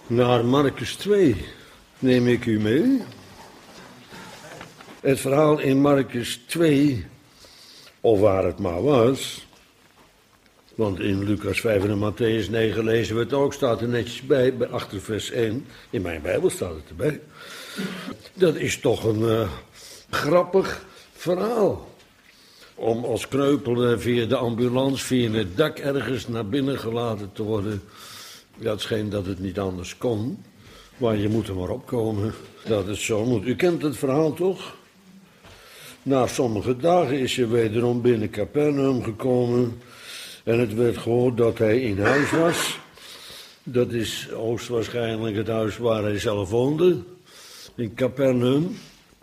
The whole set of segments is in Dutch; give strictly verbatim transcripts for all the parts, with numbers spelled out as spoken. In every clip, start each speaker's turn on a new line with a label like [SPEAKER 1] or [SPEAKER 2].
[SPEAKER 1] Naar Marcus twee neem ik u mee. Het verhaal in Marcus twee, of waar het maar was, want in Lucas vijf en in Matthäus negen lezen we het ook, staat er netjes bij, bij achter vers één, in mijn Bijbel staat het erbij. Dat is toch een uh, grappig verhaal. Om als kreupel via de ambulance, via het dak ergens naar binnen gelaten te worden. Dat scheen dat het niet anders kon. Maar je moet er maar opkomen dat het zo moet. U kent het verhaal toch? Na sommige dagen is hij wederom binnen Capernaum gekomen. En het werd gehoord dat hij in huis was. Dat is hoogstwaarschijnlijk het huis waar hij zelf woonde. In Capernaum.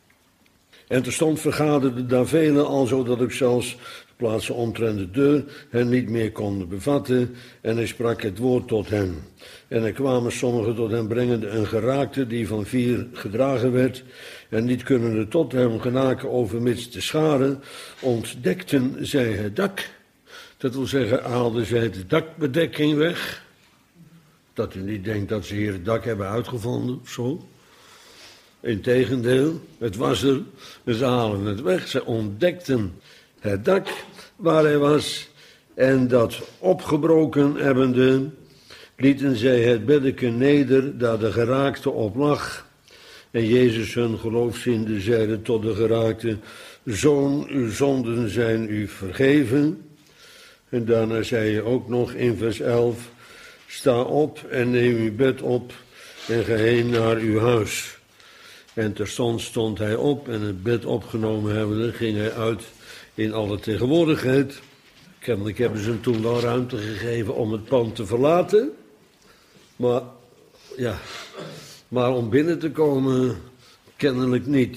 [SPEAKER 1] En terstond vergaderden daar velen, al zodat ik zelfs plaatsen omtrent de deur hen niet meer konden bevatten. En hij sprak het woord tot hen. En er kwamen sommigen tot hem brengende een geraakte die van vier gedragen werd. En niet kunnende tot hem genaken overmits de scharen, ontdekten zij het dak. Dat wil zeggen, haalden zij de dakbedekking weg. Dat u niet denkt dat ze hier het dak hebben uitgevonden of zo. Integendeel, het was er, ze halen het weg. Ze ontdekten het dak waar hij was en dat opgebroken hebbende, lieten zij het beddeke neder daar de geraakte op lag. En Jezus hun geloofziende zeide tot de geraakte, Zoon, uw zonden zijn u vergeven. En daarna zei je ook nog in vers elf, sta op en neem uw bed op en ga heen naar uw huis. En terstond stond hij op en het bed opgenomen hebbende, ging hij uit in alle tegenwoordigheid. Kennelijk hebben ze hem toen wel ruimte gegeven om het pand te verlaten. Maar, ja, maar om binnen te komen, kennelijk niet.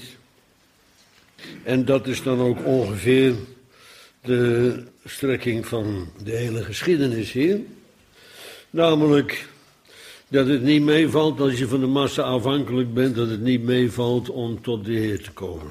[SPEAKER 1] En dat is dan ook ongeveer de strekking van de hele geschiedenis hier. Namelijk dat het niet meevalt als je van de massa afhankelijk bent, dat het niet meevalt om tot de Heer te komen.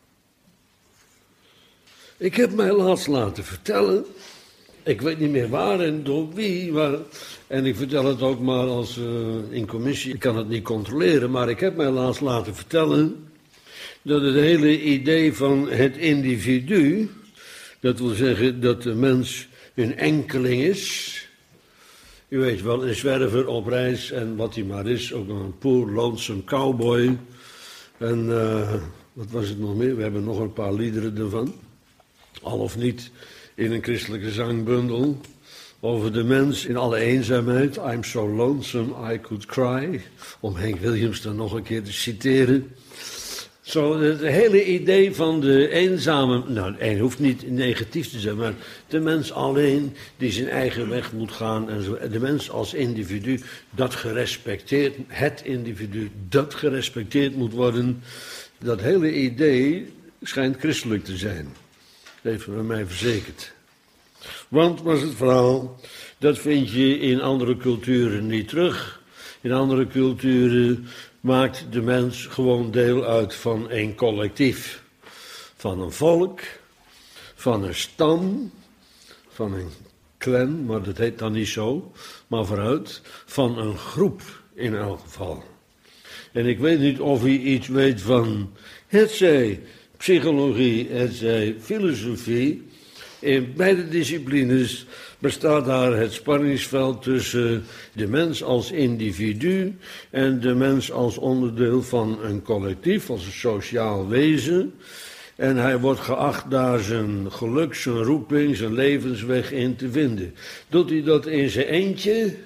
[SPEAKER 1] Ik heb mij laatst laten vertellen, ik weet niet meer waar en door wie, maar, en ik vertel het ook maar als uh, in commissie, ik kan het niet controleren, maar ik heb mij laatst laten vertellen dat het hele idee van het individu, dat wil zeggen dat de mens een enkeling is. U weet wel, een zwerver op reis en wat hij maar is, ook een poor lonesome cowboy. En uh, wat was het nog meer? We hebben nog een paar liederen ervan. Al of niet in een christelijke zangbundel. Over de mens in alle eenzaamheid. I'm so lonesome I could cry. Om Hank Williams dan nog een keer te citeren. Zo, het hele idee van de eenzame, nou, het hoeft niet negatief te zijn, maar de mens alleen die zijn eigen weg moet gaan en zo. De mens als individu dat gerespecteerd, het individu dat gerespecteerd moet worden, dat hele idee schijnt christelijk te zijn. Dat heeft men mij verzekerd. Want, was het verhaal, dat vind je in andere culturen niet terug. In andere culturen maakt de mens gewoon deel uit van een collectief. Van een volk, van een stam, van een clan, maar dat heet dan niet zo, maar vooruit, van een groep in elk geval. En ik weet niet of u iets weet van, hetzij psychologie, hetzij filosofie. In beide disciplines bestaat daar het spanningsveld tussen de mens als individu en de mens als onderdeel van een collectief, als een sociaal wezen. En hij wordt geacht daar zijn geluk, zijn roeping, zijn levensweg in te vinden. Doet hij dat in zijn eentje?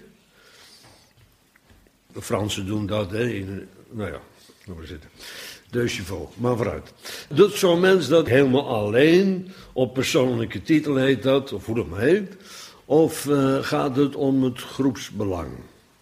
[SPEAKER 1] De Fransen doen dat, hè. In, nou ja, laten we zitten. Deux chevaux, maar vooruit. Doet zo'n mens dat helemaal alleen, op persoonlijke titel heet dat, of hoe dat maar heet, of uh, gaat het om het groepsbelang?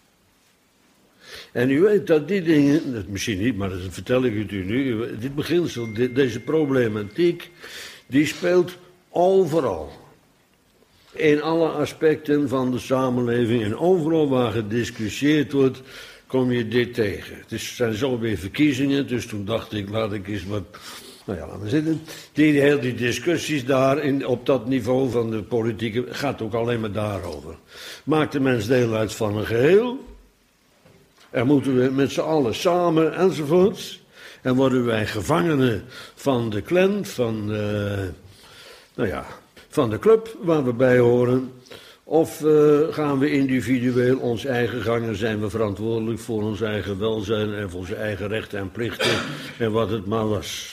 [SPEAKER 1] En u weet dat die dingen, dat misschien niet, maar dat vertel ik het u nu, dit beginsel, dit, deze problematiek, die speelt overal. In alle aspecten van de samenleving en overal waar gediscussieerd wordt, kom je dit tegen. Het zijn zo weer verkiezingen, dus toen dacht ik, laat ik eens wat, nou ja, laat maar zitten. Die, heel die discussies daar in, op dat niveau van de politiek gaat ook alleen maar daarover. Maakt de mens deel uit van een geheel? En moeten we met z'n allen samen enzovoorts. En worden wij gevangenen van de clan, van, uh, nou ja, van de club waar we bij horen. Of uh, gaan we individueel ons eigen gang en zijn we verantwoordelijk voor ons eigen welzijn en voor onze eigen rechten en plichten en wat het maar was.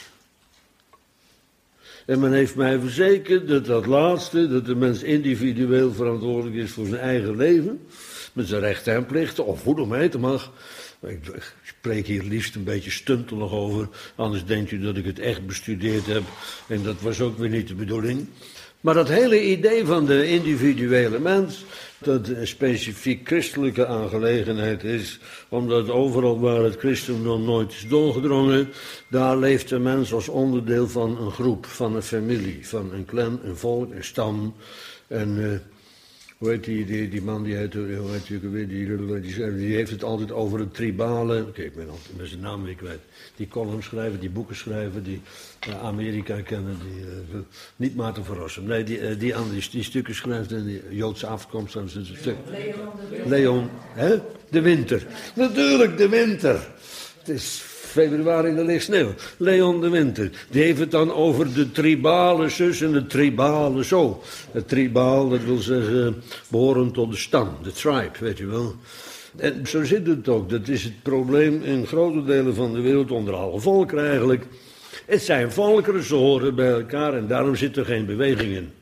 [SPEAKER 1] En men heeft mij verzekerd dat dat laatste, dat de mens individueel verantwoordelijk is voor zijn eigen leven, met zijn rechten en plichten, of hoe dan heet mag. Ik spreek hier liefst een beetje stuntelig over, anders denkt u dat ik het echt bestudeerd heb en dat was ook weer niet de bedoeling. Maar dat hele idee van de individuele mens, dat een specifiek christelijke aangelegenheid is, omdat overal waar het christendom nooit is doorgedrongen, daar leeft de mens als onderdeel van een groep, van een familie, van een clan, een volk, een stam. En uh, hoe heet die, die, die man, die, heet, hoe heet die, die, die, die, die heeft het altijd over het tribale, oké, okay, ik ben altijd met zijn naam weer kwijt, die columns schrijven, die boeken schrijven, die uh, Amerika kennen, die, uh, niet Maarten van Rossum, nee, die, uh, die, die, die stukken schrijft en die Joodse afkomst, dan is het een stuk. Leon de Winter. Leon, hè? De Winter. Natuurlijk, de Winter. Het is februari en er ligt sneeuw. Leon de Winter. Die heeft het dan over de tribale zus en de tribale zo. Het tribaal, dat wil zeggen, behorend tot de stam, de tribe, weet u wel. En zo zit het ook. Dat is het probleem in grote delen van de wereld, onder alle volkeren eigenlijk. Het zijn volkeren, ze horen bij elkaar en daarom zit er geen beweging in.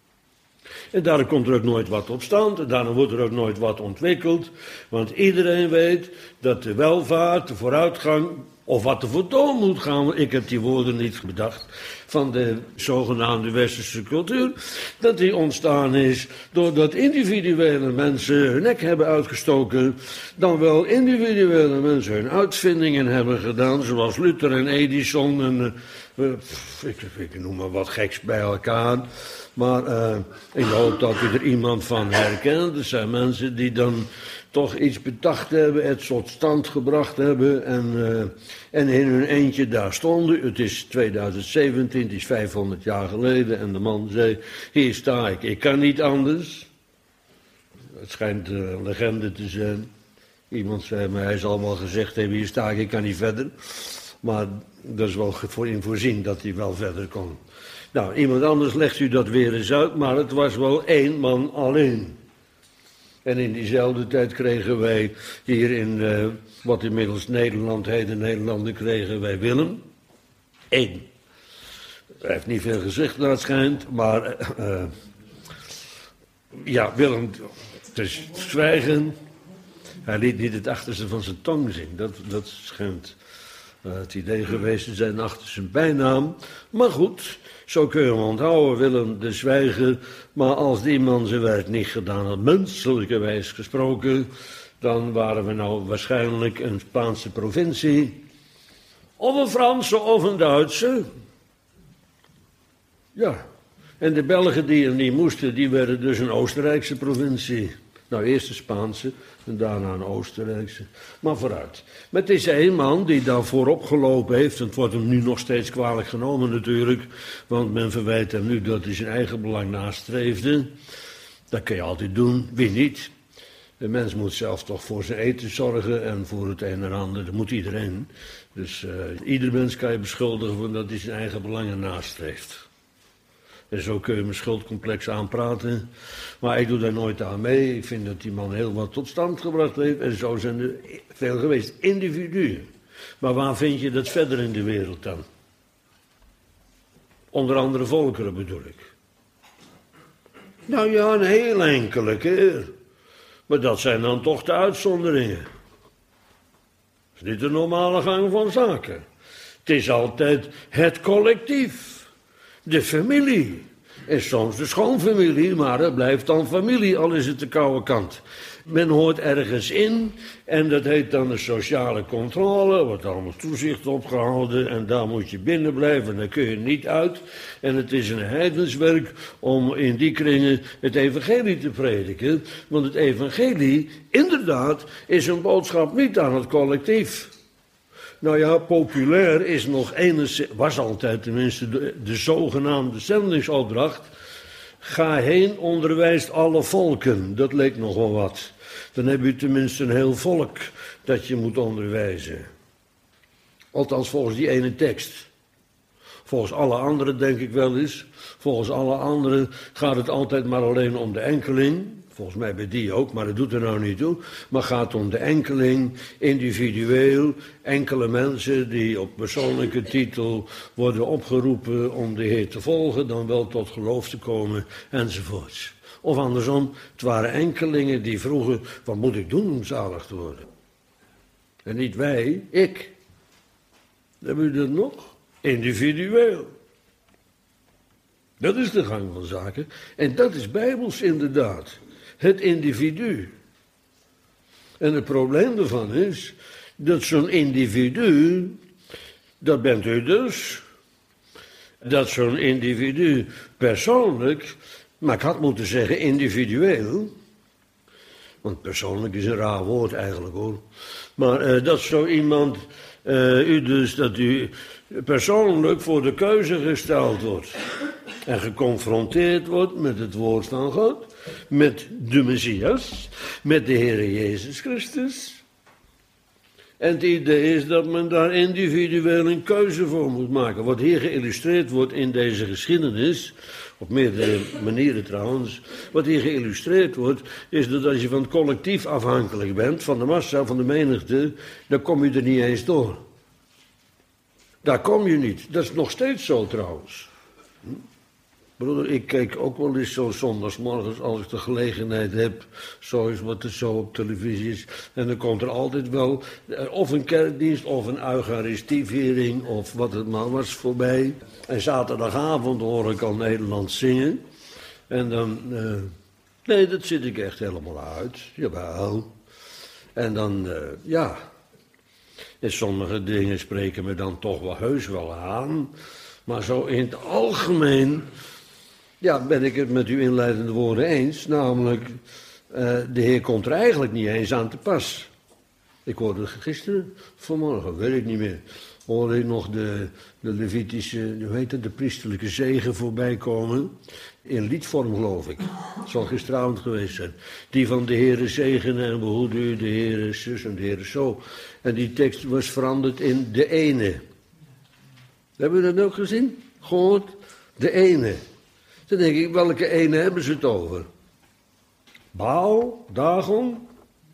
[SPEAKER 1] En daarom komt er ook nooit wat tot stand, en daarom wordt er ook nooit wat ontwikkeld. Want iedereen weet dat de welvaart, de vooruitgang, of wat er voor door moet gaan, ik heb die woorden niet bedacht, van de zogenaamde westerse cultuur, dat die ontstaan is doordat individuele mensen hun nek hebben uitgestoken, dan wel individuele mensen hun uitvindingen hebben gedaan, zoals Luther en Edison en uh, ik, ik noem maar wat geks bij elkaar. Maar uh, ik hoop dat u er iemand van herkent. Er zijn mensen die dan toch iets bedacht hebben, het tot stand gebracht hebben en, uh, en in hun eentje daar stonden. Het is twintig zeventien, het is vijfhonderd jaar geleden en de man zei, hier sta ik, ik kan niet anders. Het schijnt een legende te zijn. Iemand zei, maar hij zal wel gezegd hebben, hier sta ik, ik kan niet verder. Maar dat is wel voor in voorzien dat hij wel verder kon. Nou, iemand anders legt u dat weer eens uit, maar het was wel één man alleen. En in diezelfde tijd kregen wij hier in uh, wat inmiddels Nederland heet, in Nederlanden kregen wij Willem. Eén. Hij heeft niet veel gezegd naar het schijnt, maar uh, ja, Willem, het is zwijgen. Hij liet niet het achterste van zijn tong zien, dat, dat schijnt uh, het idee geweest te zijn achter zijn bijnaam. Maar goed, zo kun je hem onthouden, Willem de Zwijger. Maar als die man zijn werk niet gedaan had, menselijkerwijs gesproken, dan waren we nou waarschijnlijk een Spaanse provincie. Of een Franse of een Duitse. Ja, en de Belgen die er niet moesten, die werden dus een Oostenrijkse provincie. Nou, eerst de Spaanse en daarna een Oostenrijkse. Maar vooruit. Met deze één man die daar voorop gelopen heeft, en het wordt hem nu nog steeds kwalijk genomen natuurlijk, want men verwijt hem nu dat hij zijn eigen belang nastreefde. Dat kun je altijd doen, wie niet. De mens moet zelf toch voor zijn eten zorgen en voor het een en ander, dat moet iedereen. Dus uh, ieder mens kan je beschuldigen van dat hij zijn eigen belangen nastreeft. En zo kun je mijn schuldcomplex aanpraten. Maar ik doe daar nooit aan mee. Ik vind dat die man heel wat tot stand gebracht heeft. En zo zijn er veel geweest. Individuen. Maar waar vind je dat verder in de wereld dan? Onder andere volkeren bedoel ik. Nou ja, een heel enkele keer. Maar dat zijn dan toch de uitzonderingen. Dat is niet de normale gang van zaken. Het is altijd het collectief. De familie. En soms de schoonfamilie, maar het blijft dan familie, al is het de koude kant. Men hoort ergens in en dat heet dan de sociale controle, er wordt allemaal toezicht opgehouden en daar moet je binnen blijven en daar kun je niet uit. En het is een heidenswerk om in die kringen het evangelie te prediken, want het evangelie, inderdaad, is een boodschap niet aan het collectief. Nou ja, populair is nog enigszins, was altijd tenminste de, de zogenaamde zendingsopdracht. Ga heen, onderwijst alle volken. Dat leek nog wel wat. dan heb je tenminste een heel volk dat je moet onderwijzen. Althans volgens die ene tekst. Volgens alle anderen denk ik wel eens. Volgens alle anderen gaat het altijd maar alleen om de enkeling. Volgens mij bij die ook, maar dat doet er nou niet toe. Maar gaat om de enkeling, individueel, enkele mensen die op persoonlijke titel worden opgeroepen om de Heer te volgen, dan wel tot geloof te komen, enzovoorts. Of andersom, het waren enkelingen die vroegen, wat moet ik doen om zalig te worden? En niet wij, ik. Hebben jullie dat nog? Individueel. Dat is de gang van zaken. En dat is bijbels inderdaad. Het individu. En het probleem ervan is dat zo'n individu, dat bent u dus, dat zo'n individu persoonlijk, maar ik had moeten zeggen individueel, want persoonlijk is een raar woord eigenlijk hoor, maar uh, dat zo iemand, uh, u dus, dat u persoonlijk voor de keuze gesteld wordt en geconfronteerd wordt met het woord van God, met de Messias, met de Heere Jezus Christus. En het idee is dat men daar individueel een keuze voor moet maken. Wat hier geïllustreerd wordt in deze geschiedenis, op meerdere manieren trouwens, wat hier geïllustreerd wordt, is dat als je van het collectief afhankelijk bent, van de massa, van de menigte, dan kom je er niet eens door. Daar kom je niet. Dat is nog steeds zo trouwens. Broeder, ik kijk ook wel eens zo zondagsmorgens als ik de gelegenheid heb, zo is wat er zo op televisie is. En dan komt er altijd wel of een kerkdienst of een eucharistieviering of wat het maar was voorbij. En zaterdagavond hoor ik al Nederlands zingen. En dan, uh, nee, dat zit ik echt helemaal uit. Jawel. En dan, uh, ja, en sommige dingen spreken me dan toch wel heus wel aan. Maar zo in het algemeen, ja, ben ik het met uw inleidende woorden eens. Namelijk, uh, de Heer komt er eigenlijk niet eens aan te pas. Ik hoorde gisteren, vanmorgen, weet ik niet meer, hoorde ik nog de, de Levitische, hoe heet het, de priesterlijke zegen voorbij komen. In liedvorm geloof ik. Het zal gisteravond geweest zijn. Die van de Heere zegenen en behoede u, de Heere zus en de Heere zo. En die tekst was veranderd in de ene. Hebben we dat ook gezien? Gehoord? De ene. Dan denk ik, welke ene hebben ze het over? Baal? Dagon?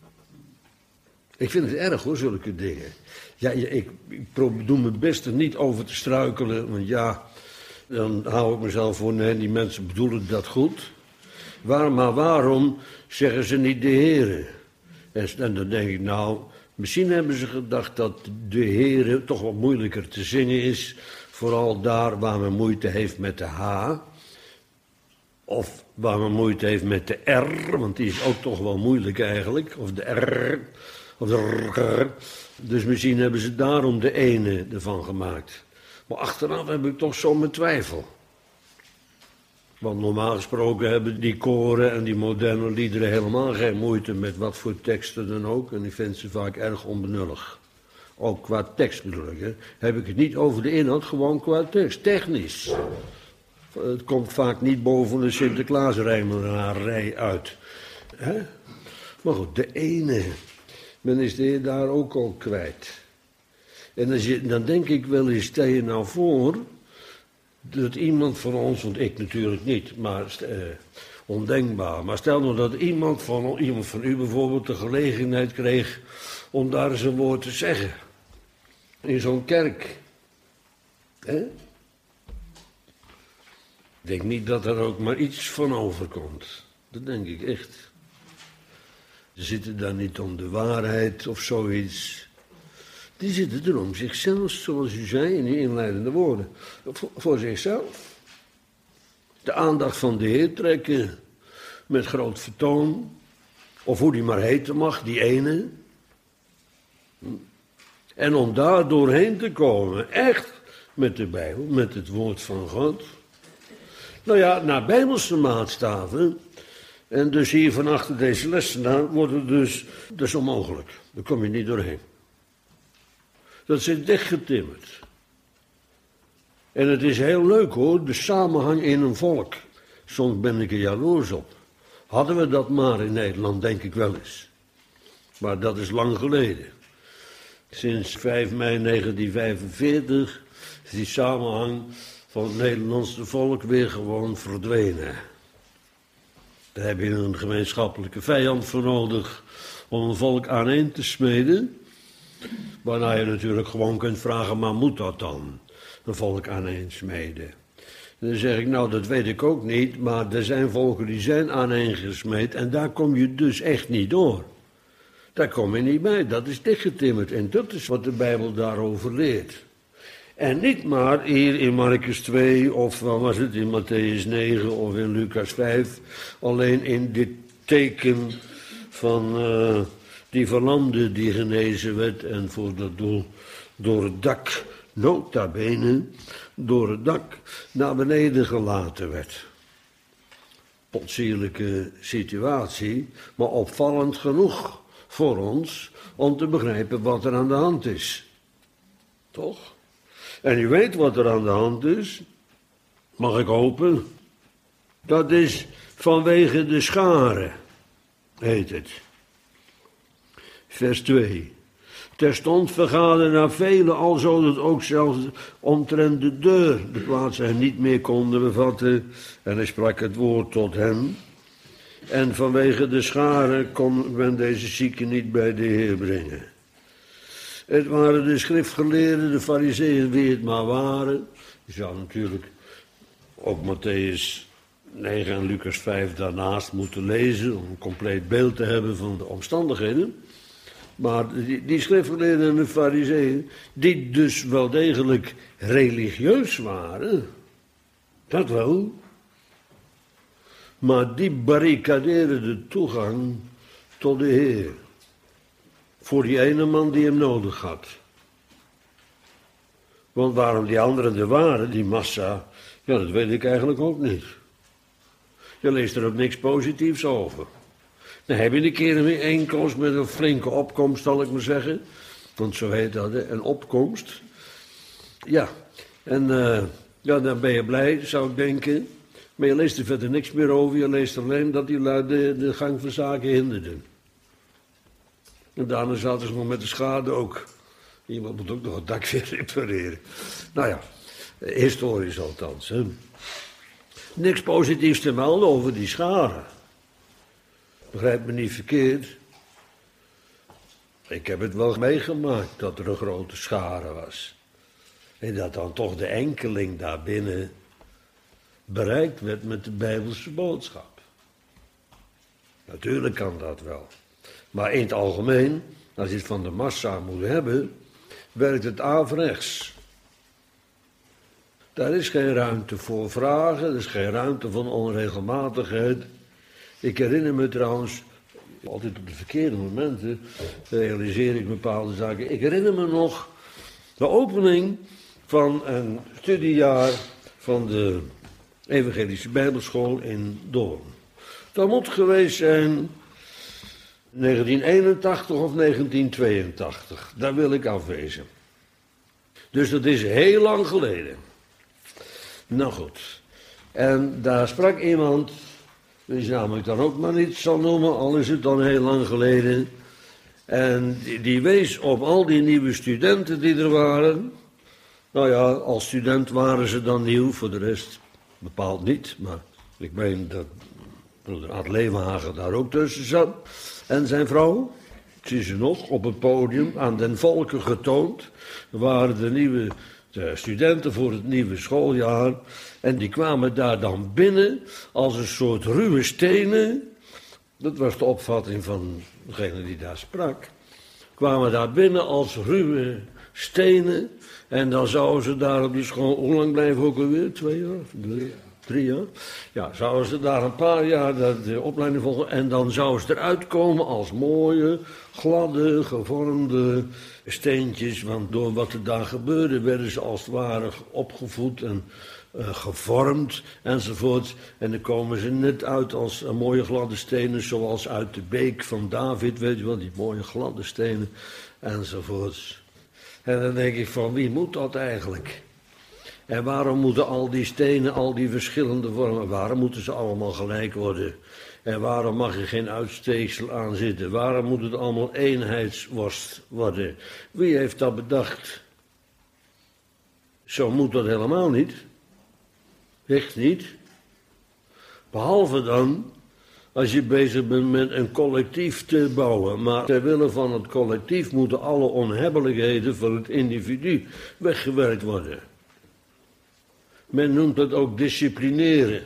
[SPEAKER 1] Ik vind het erg hoor, zulke dingen. Ja, ik, ik doe mijn best er niet over te struikelen, want ja, dan hou ik mezelf voor, nee, die mensen bedoelen dat goed. Waar, maar waarom zeggen ze niet de Heere? En, en dan denk ik, nou, misschien hebben ze gedacht dat de Heere toch wat moeilijker te zingen is, vooral daar waar men moeite heeft met de H. Of waar men moeite heeft met de R, want die is ook toch wel moeilijk eigenlijk. Of de R, of de R. Dus misschien hebben ze daarom de ene ervan gemaakt. Maar achteraf heb ik toch zo mijn twijfel. Want normaal gesproken hebben die koren en die moderne liederen helemaal geen moeite met wat voor teksten dan ook. En ik vind ze vaak erg onbenullig. Ook qua tekst bedoel ik, hè. Heb ik het niet over de inhoud, gewoon qua tekst, technisch. Het komt vaak niet boven de Sinterklaasrijmerij uit. Hè? Maar goed, de ene. Men is de Heer daar ook al kwijt. En als je, dan denk ik wel eens, stel je nou voor dat iemand van ons, want ik natuurlijk niet, maar eh, ondenkbaar. Maar stel nou dat iemand van, iemand van u bijvoorbeeld de gelegenheid kreeg om daar eens een woord te zeggen. In zo'n kerk. Hè? Ik denk niet dat er ook maar iets van overkomt. Dat denk ik echt. Ze zitten daar niet om de waarheid of zoiets. Die zitten er om zichzelf, zoals u zei in die inleidende woorden. Voor, voor zichzelf. De aandacht van de Heer trekken. Met groot vertoon. Of hoe die maar heten mag, die ene. En om daar doorheen te komen. Echt met de Bijbel, met het woord van God. Nou ja, naar bijbelse maatstaven, en dus hier van achter deze lessenaar, wordt het dus, dat is onmogelijk. Daar kom je niet doorheen. Dat zit dichtgetimmerd. En het is heel leuk hoor, de samenhang in een volk. Soms ben ik er jaloers op. Hadden we dat maar in Nederland, denk ik wel eens. Maar dat is lang geleden. Sinds vijf mei negentien vijfenveertig is die samenhang van het Nederlandse volk weer gewoon verdwenen. Daar heb je een gemeenschappelijke vijand voor nodig om een volk aaneen te smeden. Waarna je natuurlijk gewoon kunt vragen, maar moet dat dan? Een volk aaneen smeden. Dan zeg ik, nou dat weet ik ook niet, maar er zijn volken die zijn aaneengesmeed en daar kom je dus echt niet door. Daar kom je niet bij, dat is dichtgetimmerd en dat is wat de Bijbel daarover leert. En niet maar hier in Marcus twee of wat was het, in Matthäus negen of in Lucas vijf, alleen in dit teken van uh, die verlamde die genezen werd en voor dat doel door het dak, nota bene, door het dak naar beneden gelaten werd. Potsierlijke situatie, maar opvallend genoeg voor ons om te begrijpen wat er aan de hand is. Toch? En u weet wat er aan de hand is, mag ik hopen? Dat is vanwege de scharen, heet het. Vers twee. Terstond vergaderen naar velen, alzo dat ook zelfs omtrent de deur de plaats hij niet meer konden bevatten. En hij sprak het woord tot hen. En vanwege de scharen kon men deze zieken niet bij de Heer brengen. Het waren de schriftgeleerden, de farizeeën, wie het maar waren. Je zou natuurlijk ook Matthäus negen en Lucas vijf daarnaast moeten lezen om een compleet beeld te hebben van de omstandigheden. Maar die, die schriftgeleerden en de farizeeën, die dus wel degelijk religieus waren, dat wel. Maar die barricadeerden de toegang tot de Heer. Voor die ene man die hem nodig had. Want waarom die anderen er waren, die massa, ja, dat weet ik eigenlijk ook niet. Je leest er ook niks positiefs over. Dan heb je een keer een bijeenkomst met een flinke opkomst, zal ik maar zeggen. Want zo heet dat, hè? Een opkomst. Ja, en uh, ja, dan ben je blij, zou ik denken. Maar je leest er verder niks meer over. Je leest alleen dat die lui de, de gang van zaken hinderden. En daarna zaten ze nog met de schade ook. Iemand moet ook nog het dak weer repareren. Nou ja, historisch althans. Hè. Niks positiefs te melden over die schade. Begrijp me niet verkeerd. Ik heb het wel meegemaakt dat er een grote schare was. En dat dan toch de enkeling daarbinnen bereikt werd met de Bijbelse boodschap. Natuurlijk kan dat wel. Maar in het algemeen, als je het van de massa moet hebben, werkt het averechts. Daar is geen ruimte voor vragen, er is geen ruimte voor onregelmatigheid. Ik herinner me trouwens, altijd op de verkeerde momenten realiseer ik bepaalde zaken. Ik herinner me nog de opening van een studiejaar van de Evangelische Bijbelschool in Doorn. Dat moet geweest zijn negentien eenentachtig of negentien tweeëntachtig. Daar wil ik afwezen. Dus dat is heel lang geleden. Nou goed. En daar sprak iemand, die zijn naam ik dan ook maar niet zal noemen, al is het dan heel lang geleden. En die, die wees op al die nieuwe studenten die er waren. Nou ja, als student waren ze dan nieuw, voor de rest bepaald niet. Maar ik meen dat broeder Ad Leeuwenhagen daar ook tussen zat. En zijn vrouw, ik zie ze nog, op het podium, aan den volken getoond. Er waren de nieuwe de studenten voor het nieuwe schooljaar. En die kwamen daar dan binnen als een soort ruwe stenen. Dat was de opvatting van degene die daar sprak. Kwamen daar binnen als ruwe stenen. En dan zouden ze daar op die school, hoe lang blijven ook alweer? Twee jaar? Drie, drie jaar? Ja, zouden ze daar een paar jaar de opleiding volgen. En dan zouden ze eruit komen als mooie, gladde, gevormde steentjes. Want door wat er daar gebeurde werden ze als het ware opgevoed en uh, gevormd enzovoort. En dan komen ze net uit als uh, mooie gladde stenen, zoals uit de beek van David, weet je wel, die mooie gladde stenen enzovoort. En dan denk ik van, wie moet dat eigenlijk? En waarom moeten al die stenen, al die verschillende vormen, waarom moeten ze allemaal gelijk worden? En waarom mag er geen uitsteeksel aan zitten? Waarom moet het allemaal eenheidsworst worden? Wie heeft dat bedacht? Zo moet dat helemaal niet. Echt niet. Behalve dan, als je bezig bent met een collectief te bouwen. Maar ter wille van het collectief moeten alle onhebbelijkheden van het individu weggewerkt worden. Men noemt dat ook disciplineren.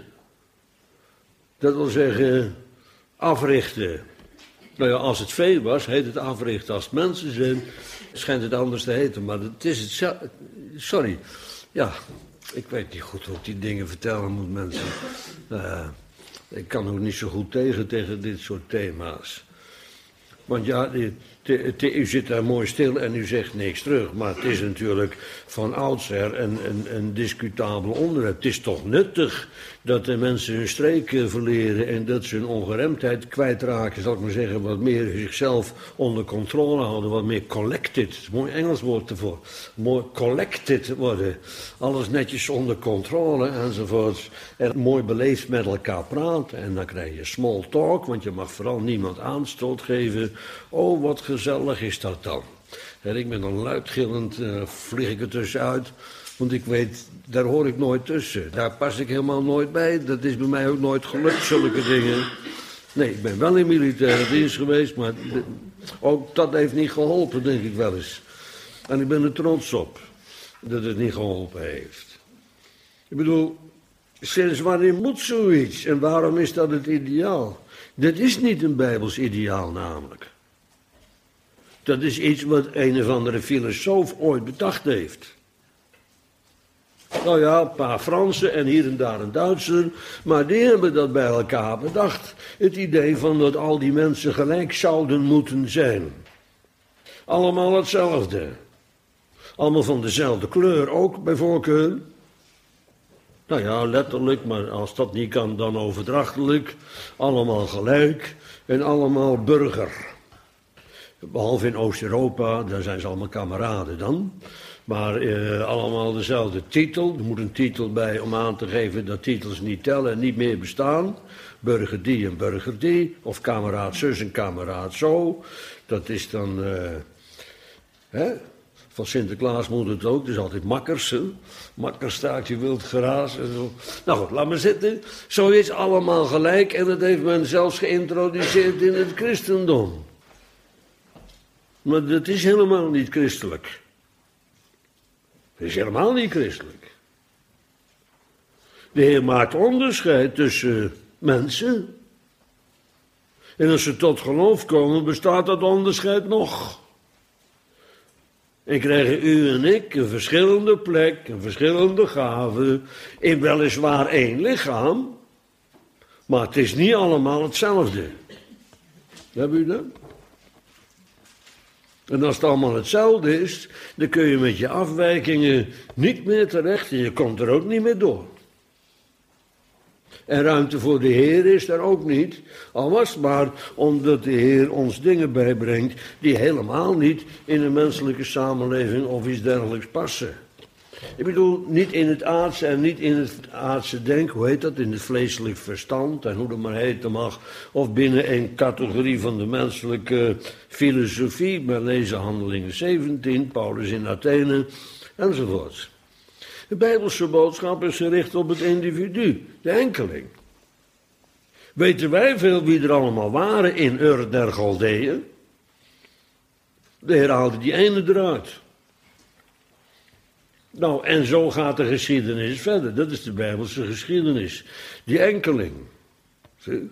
[SPEAKER 1] Dat wil zeggen africhten. Nou ja, als het vee was, heet het africhten. Als het mensen zijn, schijnt het anders te heten. Maar het is het... Sorry. Ja, ik weet niet goed hoe ik die dingen vertellen moet, mensen. Uh, ik kan ook niet zo goed tegen, tegen dit soort thema's. Want ja, te, te, u zit daar mooi stil en u zegt niks terug. Maar het is natuurlijk van oudsher een, een, een discutabel onderwerp. Het is toch nuttig dat de mensen hun streken verleren en dat ze hun ongeremdheid kwijtraken, zal ik maar zeggen, wat meer zichzelf onder controle houden, wat meer collected, dat is een mooi Engels woord ervoor, mooi collected worden, alles netjes onder controle enzovoort, en mooi beleefd met elkaar praten en dan krijg je small talk, want je mag vooral niemand aanstoot geven. Oh, wat gezellig is dat dan. En ik ben dan luidgillend, uh, vlieg ik er tussenuit. Want ik weet, daar hoor ik nooit tussen. Daar pas ik helemaal nooit bij. Dat is bij mij ook nooit gelukt, zulke dingen. Nee, ik ben wel in militaire dienst geweest, maar ook dat heeft niet geholpen, denk ik wel eens. En ik ben er trots op dat het niet geholpen heeft. Ik bedoel, sinds wanneer moet zoiets? En waarom is dat het ideaal? Dit is niet een Bijbels ideaal namelijk. Dat is iets wat een of andere filosoof ooit bedacht heeft. Nou ja, een paar Fransen en hier en daar een Duitser, maar die hebben dat bij elkaar bedacht. Het idee van dat al die mensen gelijk zouden moeten zijn. Allemaal hetzelfde. Allemaal van dezelfde kleur ook, bij voorkeur. Nou ja, letterlijk, maar als dat niet kan, dan overdrachtelijk. Allemaal gelijk en allemaal burger. Behalve in Oost-Europa, daar zijn ze allemaal kameraden dan. Maar eh, allemaal dezelfde titel. Er moet een titel bij om aan te geven dat titels niet tellen en niet meer bestaan. Burger die en burger die. Of kameraad zus en kameraad zo. Dat is dan... Uh, hè? Van Sinterklaas moet het ook. Dus altijd makkers. Hè? Makkerstaartje wild geraas en zo. Nou goed, laat maar zitten. Zoiets allemaal gelijk. En dat heeft men zelfs geïntroduceerd in het christendom. Maar dat is helemaal niet christelijk. Het is helemaal niet christelijk. De Heer maakt onderscheid tussen mensen. En als ze tot geloof komen, bestaat dat onderscheid nog. En krijgen u en ik een verschillende plek, een verschillende gaven, in weliswaar één lichaam, maar het is niet allemaal hetzelfde. Hebben u dat? En als het allemaal hetzelfde is, dan kun je met je afwijkingen niet meer terecht en je komt er ook niet meer door. En ruimte voor de Heer is daar ook niet, al was het maar omdat de Heer ons dingen bijbrengt die helemaal niet in een menselijke samenleving of iets dergelijks passen. Ik bedoel, niet in het aardse en niet in het aardse denken, hoe heet dat, in het vleeselijk verstand en hoe dat maar heten mag, of binnen een categorie van de menselijke filosofie, bij lezen Handelingen zeventien, Paulus in Athene, enzovoort. De Bijbelse boodschap is gericht op het individu, de enkeling. Weten wij veel wie er allemaal waren in Ur der Galdeeën? De Heer haalde die ene eruit. Nou, en zo gaat de geschiedenis verder. Dat is de Bijbelse geschiedenis. Die enkeling. Zie?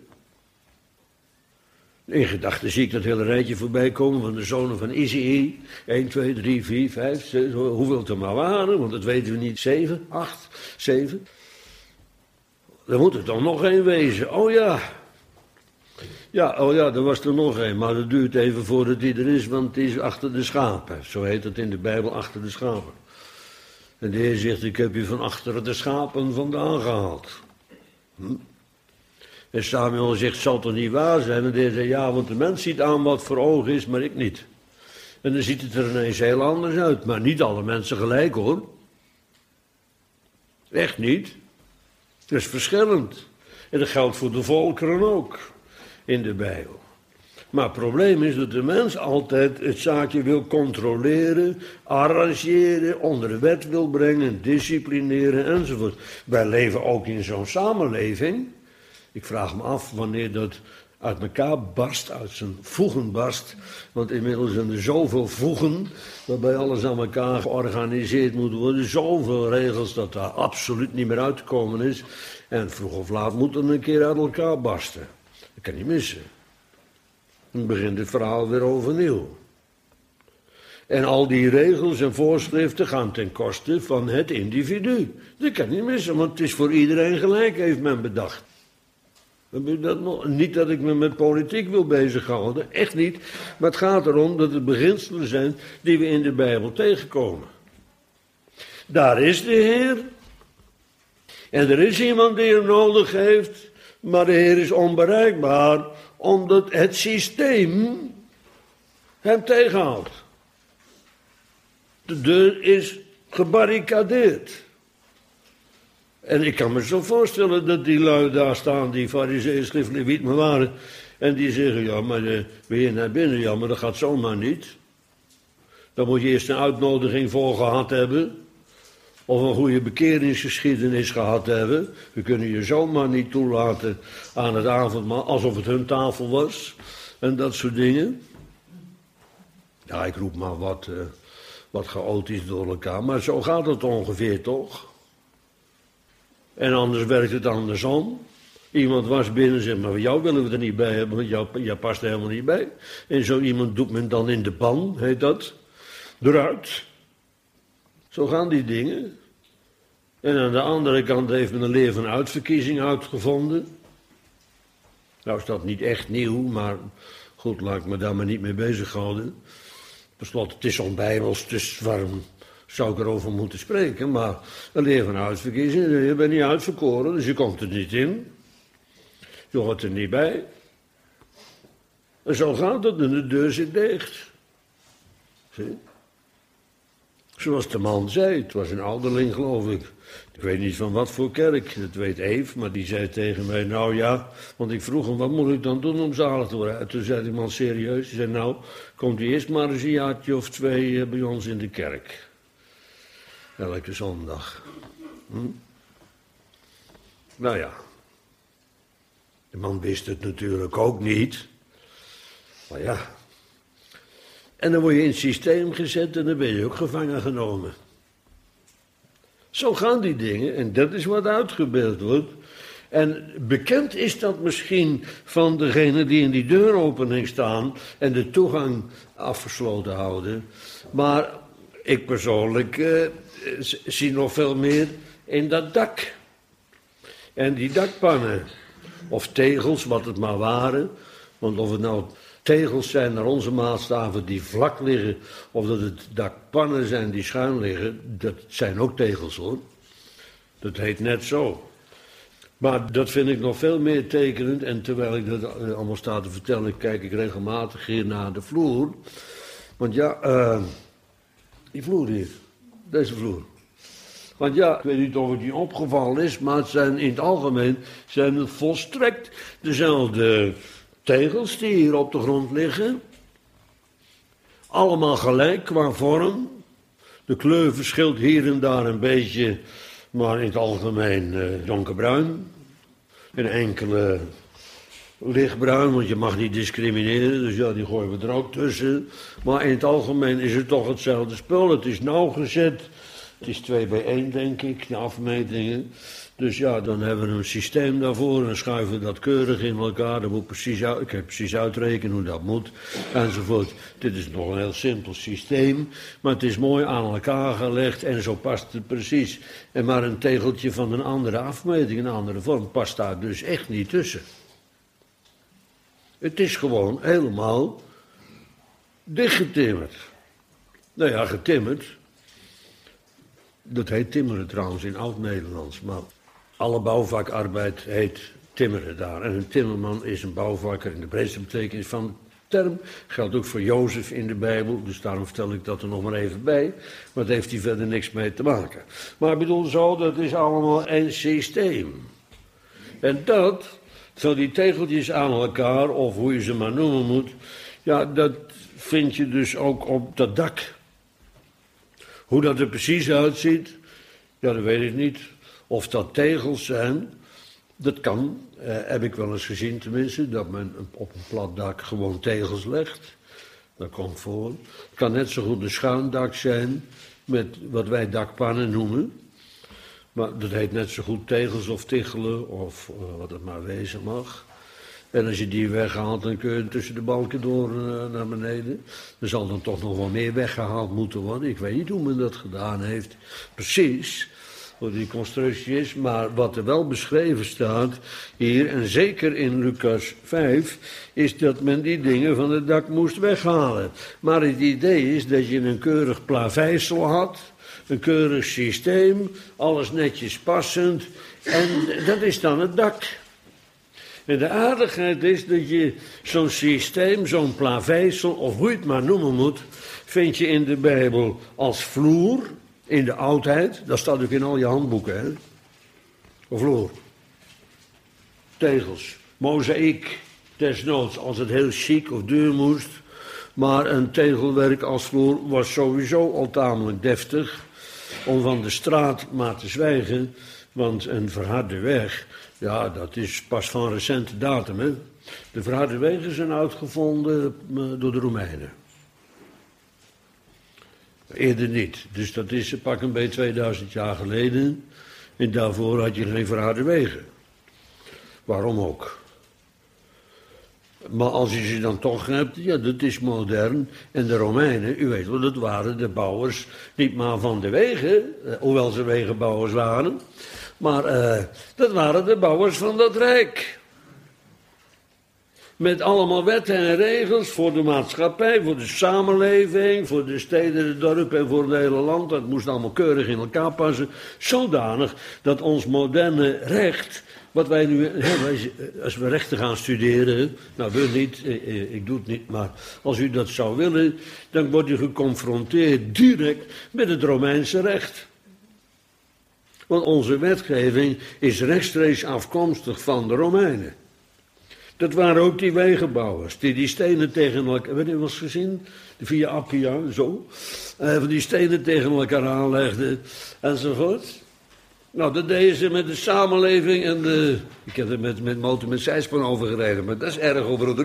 [SPEAKER 1] In gedachten zie ik dat hele rijtje voorbij komen van de zonen van Izei. één, twee, drie, vier, vijf, zes, hoeveel het er maar waren, want dat weten we niet. zeven, acht, zeven. Er moet er dan nog één wezen. Oh ja. Ja, oh ja, er was er nog één, maar dat duurt even voordat die er is, want die is achter de schapen. Zo heet het in de Bijbel, achter de schapen. En de Heer zegt, ik heb je van achter de schapen vandaan gehaald. Hm? En Samuel zegt, zal toch niet waar zijn? En de Heer zegt, ja, want de mens ziet aan wat voor ogen is, maar ik niet. En dan ziet het er ineens heel anders uit. Maar niet alle mensen gelijk, hoor. Echt niet. Het is verschillend. En dat geldt voor de volkeren ook in de Bijbel. Maar het probleem is dat de mens altijd het zaakje wil controleren, arrangeren, onder de wet wil brengen, disciplineren enzovoort. Wij leven ook in zo'n samenleving. Ik vraag me af wanneer dat uit elkaar barst, uit zijn voegen barst. Want inmiddels zijn er zoveel voegen, waarbij alles aan elkaar georganiseerd moet worden. Zoveel regels dat daar absoluut niet meer uit te komen is. En vroeg of laat moet het een keer uit elkaar barsten. Dat kan niet missen. Dan begint het verhaal weer overnieuw. En al die regels en voorschriften gaan ten koste van het individu. Dat kan niet missen, want het is voor iedereen gelijk, heeft men bedacht. Dat niet dat ik me met politiek wil bezighouden, echt niet. Maar het gaat erom dat het beginselen zijn die we in de Bijbel tegenkomen. Daar is de Heer. En er is iemand die hem nodig heeft, maar de Heer is onbereikbaar, omdat het systeem hem tegenhoudt. De deur is gebarricadeerd. En ik kan me zo voorstellen dat die lui daar staan, die farizeeën, schriftelijk wie het maar waren, en die zeggen, ja, maar uh, wil je naar binnen? Ja, maar dat gaat zomaar niet. Dan moet je eerst een uitnodiging voor gehad hebben, of een goede bekeringsgeschiedenis gehad hebben. We kunnen je zomaar niet toelaten aan het avondmaal, alsof het hun tafel was, en dat soort dingen. Ja, ik roep maar wat, uh, wat chaotisch door elkaar, maar zo gaat het ongeveer toch? En anders werkt het andersom. Iemand was binnen en zegt, maar jou willen we er niet bij hebben, want jou, jou past er helemaal niet bij. En zo iemand doet men dan in de ban, heet dat, eruit. Zo gaan die dingen. En aan de andere kant heeft men een leer van uitverkiezing uitgevonden. Nou is dat niet echt nieuw, maar goed, laat ik me daar maar niet mee bezighouden. Per slot, het is onbijbels, dus waarom zou ik erover moeten spreken? Maar een leer van uitverkiezing, je bent niet uitverkoren, dus je komt er niet in. Je hoort er niet bij. En zo gaat het, en de deur zit dicht. Zie? Zoals de man zei, het was een ouderling geloof ik. Ik weet niet van wat voor kerk, dat weet Eve, maar die zei tegen mij, nou ja, want ik vroeg hem, wat moet ik dan doen om zalig te worden? En toen zei die man serieus, hij zei, nou, komt u eerst maar eens een jaartje of twee bij ons in de kerk. Elke zondag. Hm? Nou ja, de man wist het natuurlijk ook niet, maar ja. En dan word je in het systeem gezet en dan ben je ook gevangen genomen. Zo gaan die dingen en dat is wat uitgebeeld wordt. En bekend is dat misschien van degenen die in die deuropening staan en de toegang afgesloten houden. Maar ik persoonlijk eh, zie nog veel meer in dat dak. En die dakpannen, of tegels, wat het maar waren, want of het nou tegels zijn naar onze maatstaven die vlak liggen, of dat het dakpannen zijn die schuin liggen, dat zijn ook tegels hoor. Dat heet net zo. Maar dat vind ik nog veel meer tekenend, en terwijl ik dat allemaal sta te vertellen, kijk ik regelmatig hier naar de vloer. Want ja, uh, die vloer hier, deze vloer. Want ja, ik weet niet of het je opgevallen is, maar het zijn in het algemeen zijn het volstrekt dezelfde tegels die hier op de grond liggen. Allemaal gelijk qua vorm. De kleur verschilt hier en daar een beetje, maar in het algemeen uh, donkerbruin. En enkele lichtbruin, want je mag niet discrimineren, dus ja, die gooien we er ook tussen. Maar in het algemeen is het toch hetzelfde spul. Het is nauwgezet. Het is twee bij één, denk ik, de afmetingen. Dus ja, dan hebben we een systeem daarvoor en schuiven we dat keurig in elkaar. Dat moet precies uit, ik kan precies uitrekenen hoe dat moet, enzovoort. Dit is nog een heel simpel systeem, maar het is mooi aan elkaar gelegd en zo past het precies. En maar een tegeltje van een andere afmeting, een andere vorm, past daar dus echt niet tussen. Het is gewoon helemaal dichtgetimmerd. Nou ja, getimmerd. Dat heet timmeren trouwens in oud-Nederlands, maar alle bouwvakarbeid heet timmeren daar. En een timmerman is een bouwvakker in de breedste betekenis van de term. Geldt ook voor Jozef in de Bijbel, dus daarom vertel ik dat er nog maar even bij. Maar daar heeft hij verder niks mee te maken. Maar ik bedoel zo, dat is allemaal een systeem. En dat, zo die tegeltjes aan elkaar, of hoe je ze maar noemen moet, ja, dat vind je dus ook op dat dak. Hoe dat er precies uitziet, ja, dat weet ik niet. Of dat tegels zijn, dat kan, eh, heb ik wel eens gezien tenminste, dat men op een plat dak gewoon tegels legt. Dat komt voor. Het kan net zo goed een schuin dak zijn, met wat wij dakpannen noemen. Maar dat heet net zo goed tegels of tichelen, of uh, wat het maar wezen mag. En als je die weghaalt, dan kun je tussen de balken door uh, naar beneden. Er zal dan toch nog wel meer weggehaald moeten worden. Ik weet niet hoe men dat gedaan heeft, precies, hoe die constructie is. Maar wat er wel beschreven staat hier, en zeker in Lucas vijf, is dat men die dingen van het dak moest weghalen. Maar het idee is dat je een keurig plaveisel had, een keurig systeem, alles netjes passend, en dat is dan het dak. En de aardigheid is dat je zo'n systeem, zo'n plaveisel, of hoe je het maar noemen moet, vind je in de Bijbel als vloer, in de oudheid. Dat staat ook in al je handboeken, hè. Vloer. Tegels. Mozaïek, desnoods, als het heel chic of duur moest. Maar een tegelwerk als vloer was sowieso al tamelijk deftig. Om van de straat maar te zwijgen, want een verharde weg, ja, dat is pas van recente datum, hè. De verharde wegen zijn uitgevonden door de Romeinen. Eerder niet, dus dat is pak een beetje tweeduizend jaar geleden. En daarvoor had je geen verharde wegen. Waarom ook? Maar als je ze dan toch hebt, ja, dat is modern. En de Romeinen, u weet wel, dat waren de bouwers, niet maar van de wegen, eh, hoewel ze wegenbouwers waren, maar eh, dat waren de bouwers van dat rijk. Met allemaal wetten en regels voor de maatschappij, voor de samenleving, voor de steden, de dorpen en voor het hele land. Dat moest allemaal keurig in elkaar passen. Zodanig dat ons moderne recht, wat wij nu, als we rechten gaan studeren, nou we niet, ik doe het niet, maar als u dat zou willen, dan wordt u geconfronteerd direct met het Romeinse recht. Want onze wetgeving is rechtstreeks afkomstig van de Romeinen. Dat waren ook die wegenbouwers, die die stenen tegen elkaar, weet je wel eens gezien? Via Appia, zo. Uh, die stenen tegen elkaar aanlegden, enzovoort. Nou, dat deden ze met de samenleving en de... Ik heb er met, met motor met zijspan over gereden, maar dat is erg hoor, broeder.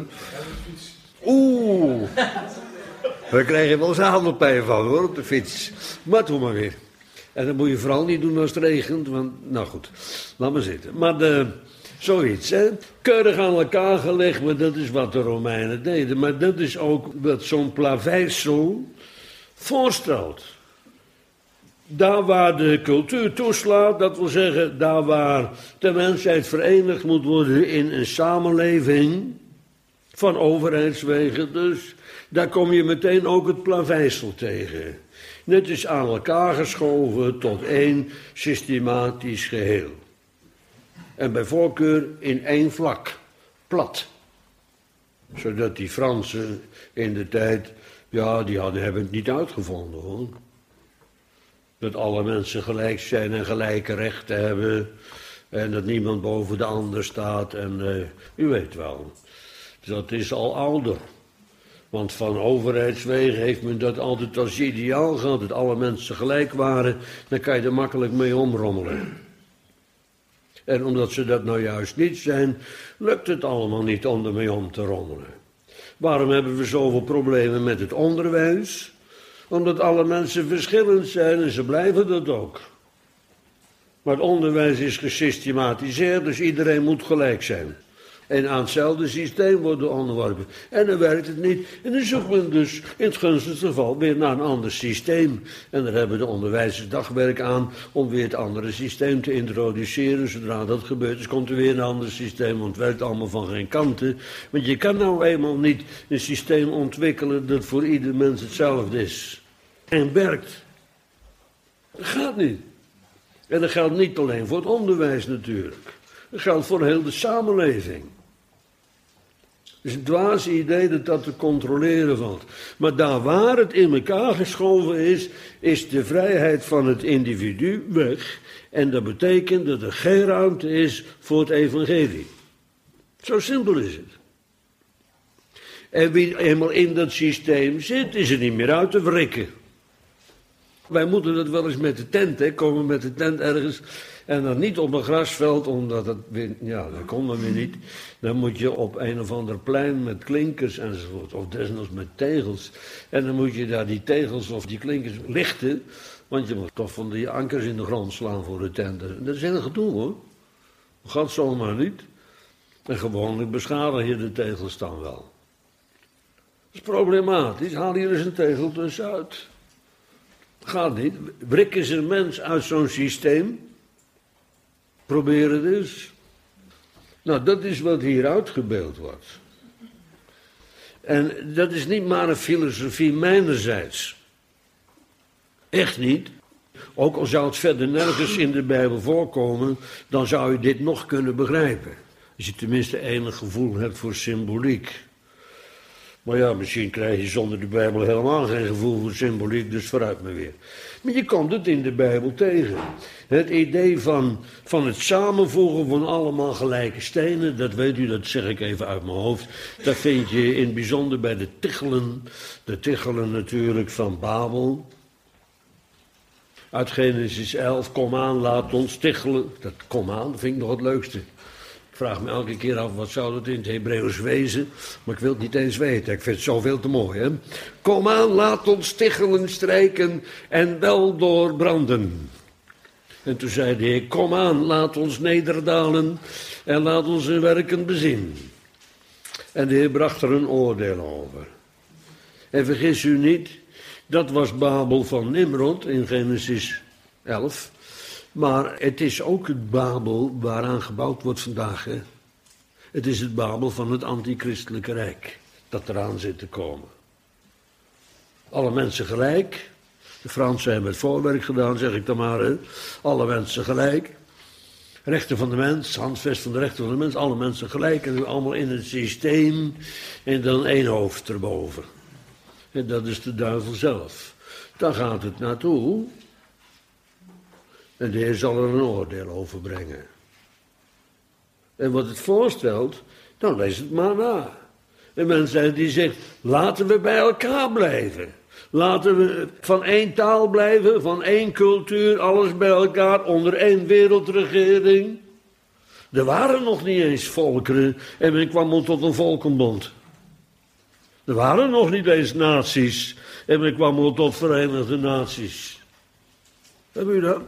[SPEAKER 1] Oeh. Daar krijg je wel eens handelpijn van, hoor, op de fiets. Maar doe maar weer. En dat moet je vooral niet doen als het regent, want... Nou goed, laat maar zitten. Maar de... Zoiets, hè. Keurig aan elkaar gelegd, maar dat is wat de Romeinen deden. Maar dat is ook wat zo'n plaveisel voorstelt. Daar waar de cultuur toeslaat, dat wil zeggen, daar waar de mensheid verenigd moet worden in een samenleving van overheidswegen, dus daar kom je meteen ook het plaveisel tegen. Net is aan elkaar geschoven tot één systematisch geheel. En bij voorkeur in één vlak, plat. Zodat die Fransen in de tijd, ja, die hadden, hebben het niet uitgevonden hoor. Dat alle mensen gelijk zijn en gelijke rechten hebben. En dat niemand boven de ander staat. En uh, u weet wel, dat is al ouder. Want van overheidswegen heeft men dat altijd als ideaal gehad. Dat alle mensen gelijk waren, dan kan je er makkelijk mee omrommelen. En omdat ze dat nou juist niet zijn, lukt het allemaal niet om ermee om te rommelen. Waarom hebben we zoveel problemen met het onderwijs? Omdat alle mensen verschillend zijn en ze blijven dat ook. Maar het onderwijs is gesystematiseerd, dus iedereen moet gelijk zijn. En aan hetzelfde systeem worden onderworpen. En dan werkt het niet. En dan zoekt men dus in het gunstigste geval weer naar een ander systeem. En daar hebben de onderwijzers dagwerk aan om weer het andere systeem te introduceren. Zodra dat gebeurt is, komt er weer een ander systeem. Want het werkt allemaal van geen kanten. Want je kan nou eenmaal niet een systeem ontwikkelen dat voor ieder mens hetzelfde is. En werkt. Dat gaat niet. En dat geldt niet alleen voor het onderwijs natuurlijk. Dat geldt voor heel de samenleving. Het is een dwaas idee dat dat te controleren valt. Maar daar waar het in elkaar geschoven is, is de vrijheid van het individu weg. En dat betekent dat er geen ruimte is voor het evangelie. Zo simpel is het. En wie eenmaal in dat systeem zit, is er niet meer uit te wrikken. Wij moeten dat wel eens met de tent, hè, komen met de tent ergens. En dan niet op een grasveld, omdat het weer, ja, dat kon dan weer niet. Dan moet je op een of ander plein met klinkers enzovoort, of desnoods met tegels. En dan moet je daar die tegels of die klinkers lichten, want je moet toch van die ankers in de grond slaan voor de tenten. Dat is heel gedoe hoor. Dat gaat zomaar niet. En gewoonlijk beschadig je de tegels dan wel. Dat is problematisch, haal hier eens een tegel tussenuit. Gaat niet. Wrikken ze een mens uit zo'n systeem? Probeer het eens. Nou, dat is wat hier uitgebeeld wordt. En dat is niet maar een filosofie mijnerzijds. Echt niet. Ook al zou het verder nergens in de Bijbel voorkomen, dan zou je dit nog kunnen begrijpen. Als je tenminste enig gevoel hebt voor symboliek. Maar ja, misschien krijg je zonder de Bijbel helemaal geen gevoel voor symboliek, dus vooruit maar weer. Maar je komt het in de Bijbel tegen. Het idee van, van het samenvoegen van allemaal gelijke stenen, dat weet u, dat zeg ik even uit mijn hoofd. Dat vind je in het bijzonder bij de tichelen. De tichelen natuurlijk van Babel. Uit Genesis elf, kom aan, laat ons tichelen. Dat kom aan, dat vind ik nog het leukste. Ik vraag me elke keer af, wat zou dat in het Hebreeuws wezen? Maar ik wil het niet eens weten, ik vind het zoveel te mooi, hè. Kom aan, laat ons tichelen, strijken en wel doorbranden. En toen zei de Heer, kom aan, laat ons nederdalen en laat ons in werken bezien. En de Heer bracht er een oordeel over. En vergis u niet, dat was Babel van Nimrod in Genesis elf. Maar het is ook het Babel waaraan gebouwd wordt vandaag. Hè? Het is het Babel van het antichristelijke rijk dat eraan zit te komen. Alle mensen gelijk. De Fransen hebben het voorwerk gedaan, zeg ik dan maar. Hè? Alle mensen gelijk. Rechten van de mens, handvest van de rechten van de mens. Alle mensen gelijk en nu allemaal in het systeem. En dan één hoofd erboven. En dat is de duivel zelf. Daar gaat het naartoe. En de Heer zal er een oordeel over brengen. En wat het voorstelt, dan lees het maar na. En mensen die zegt, laten we bij elkaar blijven. Laten we van één taal blijven, van één cultuur, alles bij elkaar, onder één wereldregering. Er waren nog niet eens volkeren en men kwam al tot een volkenbond. Er waren nog niet eens naties en men kwam al tot Verenigde Naties. Heb u dat?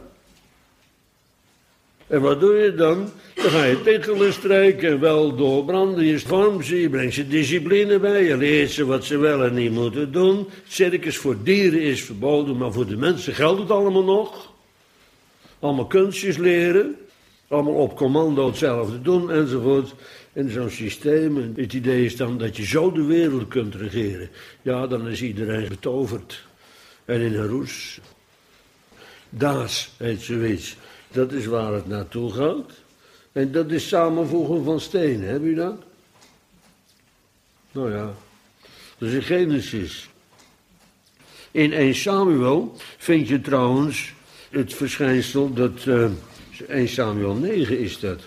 [SPEAKER 1] En wat doe je dan? Dan ga je tichelen strijken, wel doorbranden, je vorm ze, je brengt ze discipline bij, je leert ze wat ze wel en niet moeten doen. Circus voor dieren is verboden, maar voor de mensen geldt het allemaal nog. Allemaal kunstjes leren, allemaal op commando hetzelfde doen enzovoort. En zo'n systeem, en het idee is dan dat je zo de wereld kunt regeren. Ja, dan is iedereen betoverd en in een roes. Daas heet zoiets. Dat is waar het naartoe gaat. En dat is samenvoegen van stenen, heb u dat? Nou ja, dat is in Genesis. In eerste Samuel vind je trouwens het verschijnsel dat... Uh, eerste Samuel negen is dat.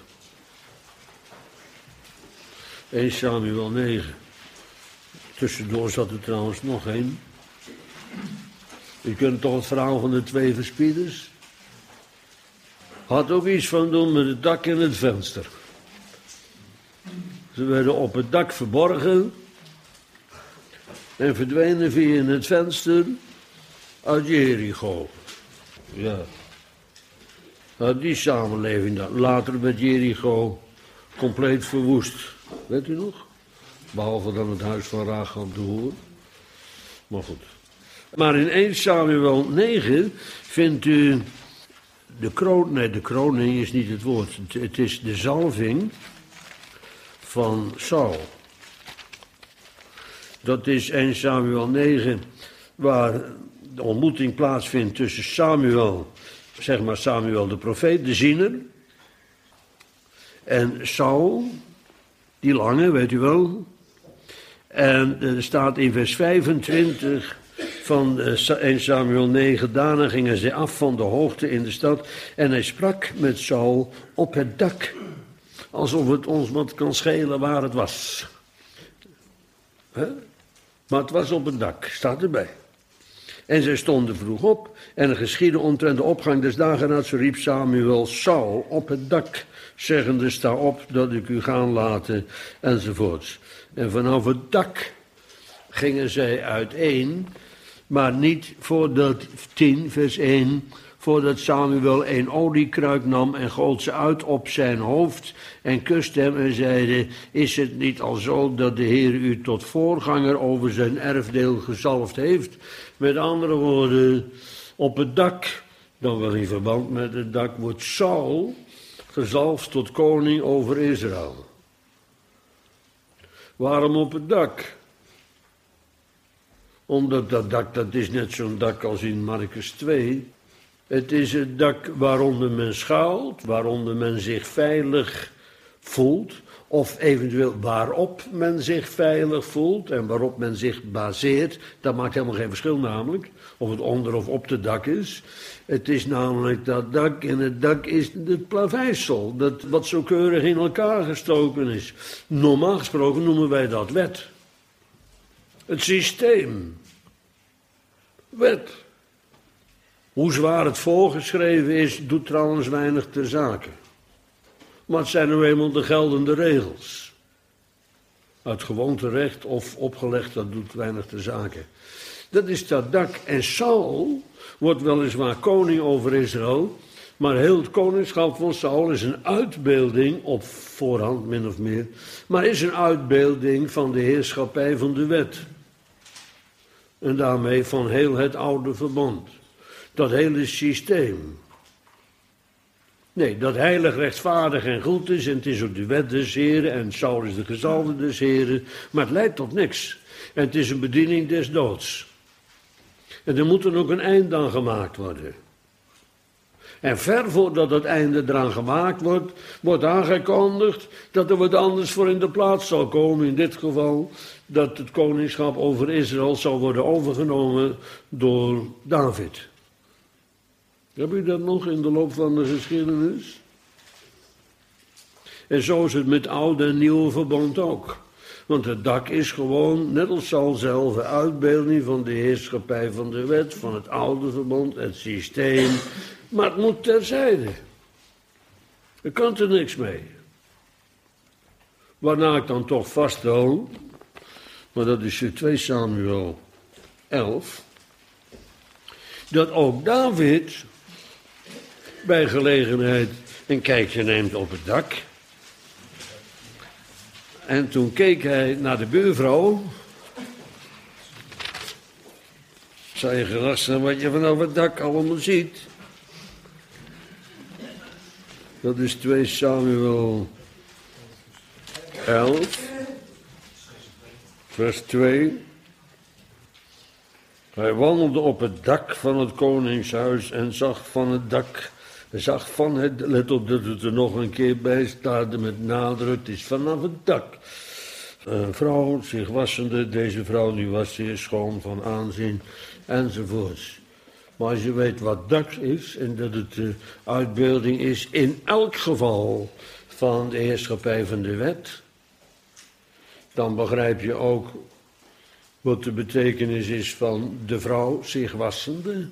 [SPEAKER 1] eerste Samuel negen. Tussendoor zat er trouwens nog één. U kunt toch het verhaal van de twee verspieders... Had ook iets van doen met het dak en het venster. Ze werden op het dak verborgen en verdwenen via het venster uit Jericho. Ja. Nou, die samenleving dan. Later werd Jericho compleet verwoest. Weet u nog? Behalve dan het huis van Rahab de hoer. Maar goed. Maar in eerste Samuel negen vindt u... De kroon, nee, de kroning is niet het woord. Het, het is de zalving van Saul. Dat is eerste Samuel negen, waar de ontmoeting plaatsvindt tussen Samuel, zeg maar Samuel de profeet, de ziener, en Saul, die lange, weet u wel, En er staat in vers vijfentwintig van eerste Samuel negen, daarna gingen zij af van de hoogte in de stad en hij sprak met Saul op het dak, alsof het ons wat kan schelen waar het was. He? Maar het was op het dak, staat erbij. En zij stonden vroeg op en er geschiedde omtrent de opgang des dageraads, riep Samuel Saul op het dak, zeggende, sta op dat ik u gaan laten, enzovoorts. En vanaf het dak gingen zij uiteen, maar niet voordat, tien vers één, voordat Samuel een oliekruik nam en goot ze uit op zijn hoofd en kuste hem en zeide, is het niet al zo dat de Heer u tot voorganger over zijn erfdeel gezalfd heeft? Met andere woorden, op het dak, dan wel in verband met het dak, wordt Saul gezalfd tot koning over Israël. Waarom op het dak? Omdat dat dak, dat is net zo'n dak als in Markus twee. Het is het dak waaronder men schuilt, waaronder men zich veilig voelt, of eventueel waarop men zich veilig voelt en waarop men zich baseert. Dat maakt helemaal geen verschil namelijk, of het onder of op het dak is. Het is namelijk dat dak, en het dak is het plaveisel, dat wat zo keurig in elkaar gestoken is. Normaal gesproken noemen wij dat wet. Het systeem. Wet. Hoe zwaar het voorgeschreven is, doet trouwens weinig ter zake. Maar het zijn nu eenmaal de geldende regels. Uit gewoonterecht of opgelegd, dat doet weinig ter zake. Dat is dat dak. En Saul wordt weliswaar koning over Israël, maar heel het koningschap van Saul is een uitbeelding, op voorhand min of meer, maar is een uitbeelding van de heerschappij van de wet. En daarmee van heel het oude verbond. Dat hele systeem. Nee, dat heilig, rechtvaardig en goed is, en het is ook de wet des Heren, en Saul is de gezalfde des Heren, maar het leidt tot niks. En het is een bediening des doods. En er moet dan ook een eind aan gemaakt worden. En ver voordat het einde eraan gemaakt wordt, wordt aangekondigd dat er wat anders voor in de plaats zal komen. In dit geval dat het koningschap over Israël zal worden overgenomen door David. Heb je dat nog in de loop van de geschiedenis? En zo is het met oude en nieuwe verbond ook. Want het dak is gewoon, net als Saul zelf, een uitbeelding van de heerschappij van de wet, van het oude verbond, het systeem. Maar het moet terzijde. Je kunt er niks mee. Waarna ik dan toch vaststel, maar dat is twee Samuel elf, dat ook David bij gelegenheid een kijkje neemt op het dak. En toen keek hij naar de buurvrouw. Zou je gelast zijn wat je vanaf het dak allemaal ziet? Dat is twee Samuel elf, vers twee. Hij wandelde op het dak van het koningshuis en zag van het dak, zag van het, let op dat het er nog een keer bij staat met nadruk, het is vanaf het dak. Een vrouw, zich wassende, deze vrouw die was zeer schoon van aanzien, enzovoorts. Maar als je weet wat dak is en dat het de uitbeelding is in elk geval van de heerschappij van de wet, dan begrijp je ook wat de betekenis is van de vrouw zich wassende.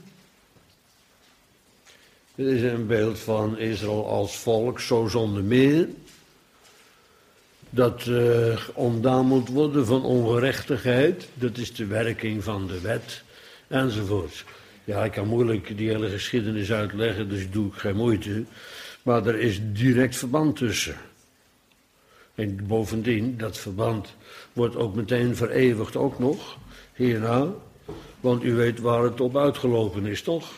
[SPEAKER 1] Het is een beeld van Israël als volk, zo zonder meer, dat uh, ontdaan moet worden van ongerechtigheid. Dat is de werking van de wet, enzovoort. Ja, ik kan moeilijk die hele geschiedenis uitleggen, dus doe ik geen moeite. Maar er is direct verband tussen. En bovendien, dat verband wordt ook meteen vereeuwigd ook nog, hierna. Want u weet waar het op uitgelopen is, toch?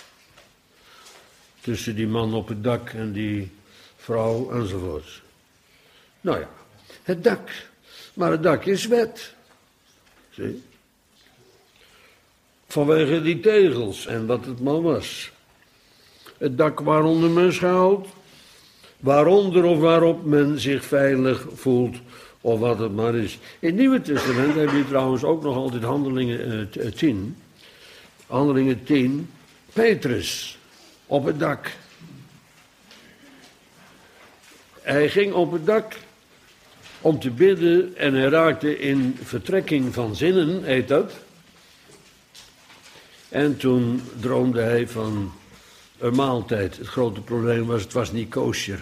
[SPEAKER 1] Tussen die man op het dak en die vrouw enzovoort. Nou ja, het dak. Maar het dak is wet. Zie? Vanwege die tegels en wat het maar was. Het dak waaronder men schuilt, waaronder of waarop men zich veilig voelt, of wat het maar is. In het Nieuwe Testament heb je trouwens ook nog altijd Handelingen uh, tien. Handelingen tien. Petrus op het dak. Hij ging op het dak om te bidden en hij raakte in vertrekking van zinnen, heet dat. En toen droomde hij van een maaltijd. Het grote probleem was, het was niet kosher.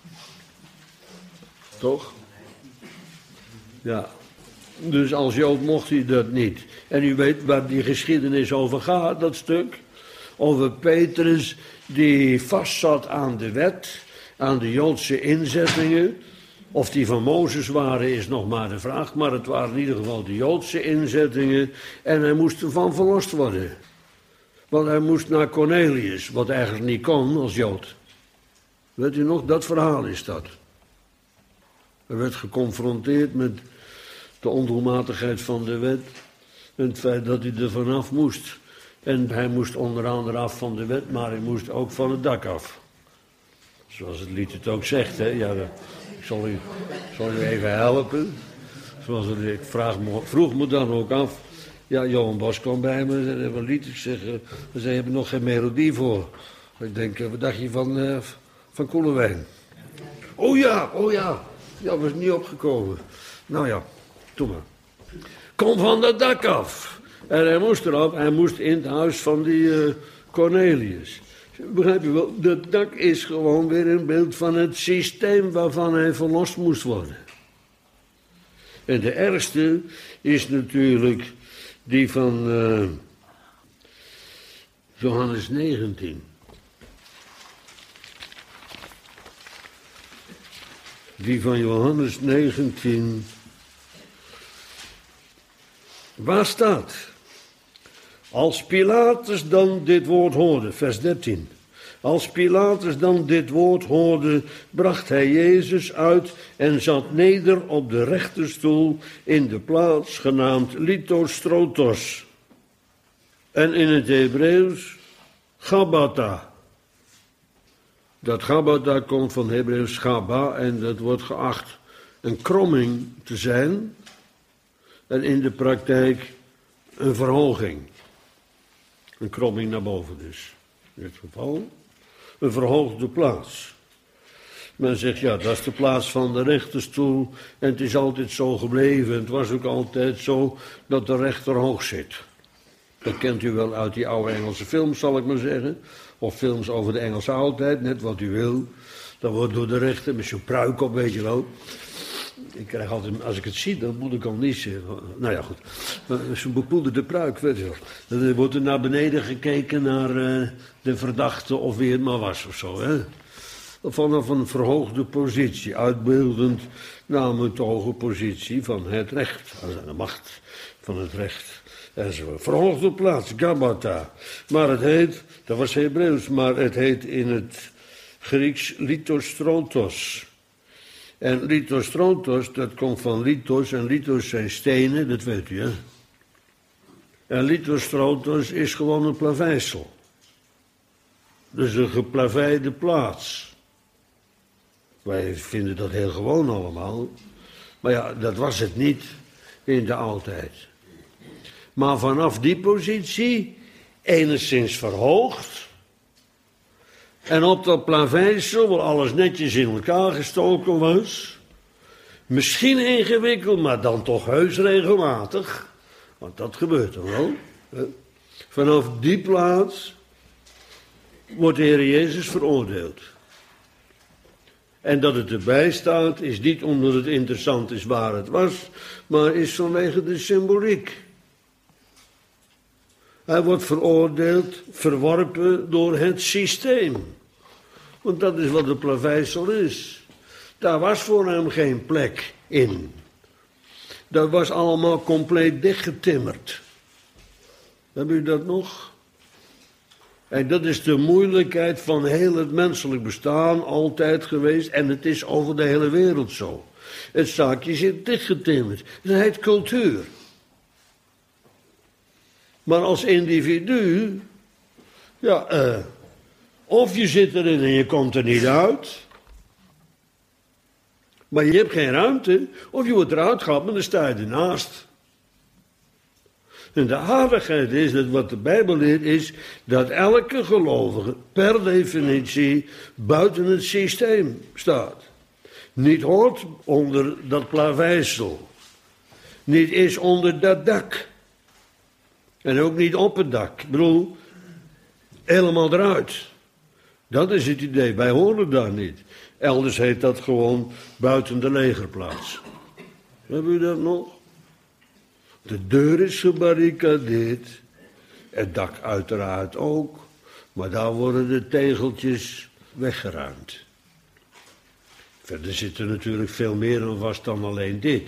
[SPEAKER 1] Toch? Ja. Dus als Jood mocht hij dat niet. En u weet waar die geschiedenis over gaat, dat stuk. Over Petrus die vastzat aan de wet, aan de Joodse inzettingen. Of die van Mozes waren is nog maar de vraag, maar het waren in ieder geval de Joodse inzettingen. En hij moest ervan verlost worden. Want hij moest naar Cornelius, wat eigenlijk niet kon als Jood. Weet u nog, dat verhaal is dat. Hij werd geconfronteerd met de ondoelmatigheid van de wet. En het feit dat hij er vanaf moest. En hij moest onder andere af van de wet, maar hij moest ook van het dak af. Zoals het lied het ook zegt, hè. Ja, ik zal u, zal u even helpen. Zoals het, ik vraag me, vroeg me dan ook af. Ja, Johan Bos kwam bij me en zei, wat lied? Ik zeg, uh, ze hebben nog geen melodie voor. Ik denk, uh, wat dacht je van, uh, van Koelewijn? Oh ja, oh ja. Ja, was niet opgekomen. Nou ja, doe maar. Kom van dat dak af. En hij moest erop, hij moest in het huis van die uh, Cornelius. Begrijp je wel, dat dak is gewoon weer een beeld van het systeem waarvan hij verlost moest worden. En de ergste is natuurlijk die van uh, Johannes negentien. Die van Johannes negentien. Waar staat? Als Pilatus dan dit woord hoorde, vers dertien. Als Pilatus dan dit woord hoorde, bracht hij Jezus uit en zat neder op de rechterstoel in de plaats genaamd Lithostrotos. En in het Hebreeuws Gabbatha. Dat Gabbatha komt van Hebreeuws Gabba en dat wordt geacht een kromming te zijn. En in de praktijk een verhoging. Een kromming naar boven dus. In dit geval een verhoogde plaats. Men zegt, ja, dat is de plaats van de rechterstoel. En het is altijd zo gebleven. Het was ook altijd zo dat de rechter hoog zit. Dat kent u wel uit die oude Engelse films, zal ik maar zeggen. Of films over de Engelse oudheid, net wat u wil. Dat wordt door de rechter met zo'n pruik op, weet je wel. Ik krijg altijd, als ik het zie, dan moet ik al niet zeggen. Nou ja, goed. Zo'n bepoederde pruik, weet je wel. Dan wordt er naar beneden gekeken naar uh, de verdachte of wie het maar was of zo, hè. Vanaf een verhoogde positie, uitbeeldend namelijk de hoge positie van het recht. De macht van het recht. Enzovoort. Verhoogde plaats, Gabbatha. Maar het heet, dat was Hebreeuws, maar het heet in het Grieks Lithostrotos. En Lithostrotos, dat komt van lithos, en lithos zijn stenen, dat weet u, hè. En Lithostrotos is gewoon een plaveisel. Dus een geplaveide plaats. Wij vinden dat heel gewoon allemaal. Maar ja, dat was het niet in de oudheid. Maar vanaf die positie, enigszins verhoogd. En op dat plaveisel, waar alles netjes in elkaar gestoken was. Misschien ingewikkeld, maar dan toch heus regelmatig. Want dat gebeurt er wel. Vanaf die plaats wordt de Heer Jezus veroordeeld. En dat het erbij staat, is niet omdat het interessant is waar het was, maar is vanwege de symboliek. Hij wordt veroordeeld, verworpen door het systeem. Want dat is wat de plaveisel is. Daar was voor hem geen plek in. Dat was allemaal compleet dichtgetimmerd. Heb u dat nog? En dat is de moeilijkheid van heel het menselijk bestaan altijd geweest. En het is over de hele wereld zo. Het zaakje zit dichtgetimmerd. Dat heet cultuur. Maar als individu, ja, uh, of je zit erin en je komt er niet uit. Maar je hebt geen ruimte, of je wordt eruit gehaald, maar dan sta je ernaast. En de aardigheid is, dat wat de Bijbel leert, is dat elke gelovige per definitie buiten het systeem staat. Niet hoort onder dat plaveisel. Niet is onder dat dak. En ook niet op het dak. Ik bedoel, helemaal eruit. Dat is het idee. Wij horen daar niet. Elders heet dat gewoon buiten de legerplaats. Hebben u dat nog? De deur is gebarricadeerd. Het dak uiteraard ook. Maar daar worden de tegeltjes weggeruimd. Verder zit er natuurlijk veel meer aan vast dan alleen dit.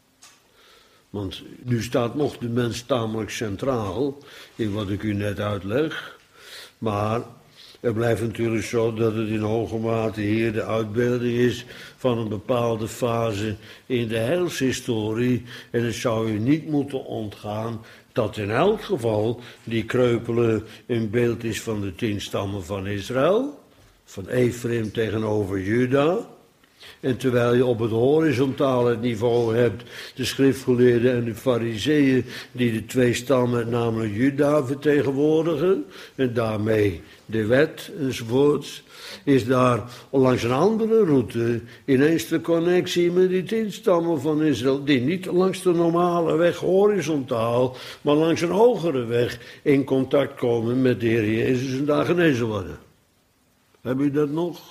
[SPEAKER 1] Want nu staat nog de mens tamelijk centraal in wat ik u net uitleg. Maar het blijft natuurlijk zo dat het in hoge mate hier de uitbeelding is van een bepaalde fase in de heilshistorie. En het zou u niet moeten ontgaan dat in elk geval die kreupelen een beeld is van de tien stammen van Israël. Van Ephraim tegenover Juda. En terwijl je op het horizontale niveau hebt de schriftgeleerden en de fariseeën die de twee stammen, namelijk Juda, vertegenwoordigen. En daarmee de wet enzovoorts. Is daar langs een andere route ineens de connectie met die tien stammen van Israël. Die niet langs de normale weg horizontaal, maar langs een hogere weg in contact komen met de Heer Jezus en daar genezen worden. Heb u dat nog?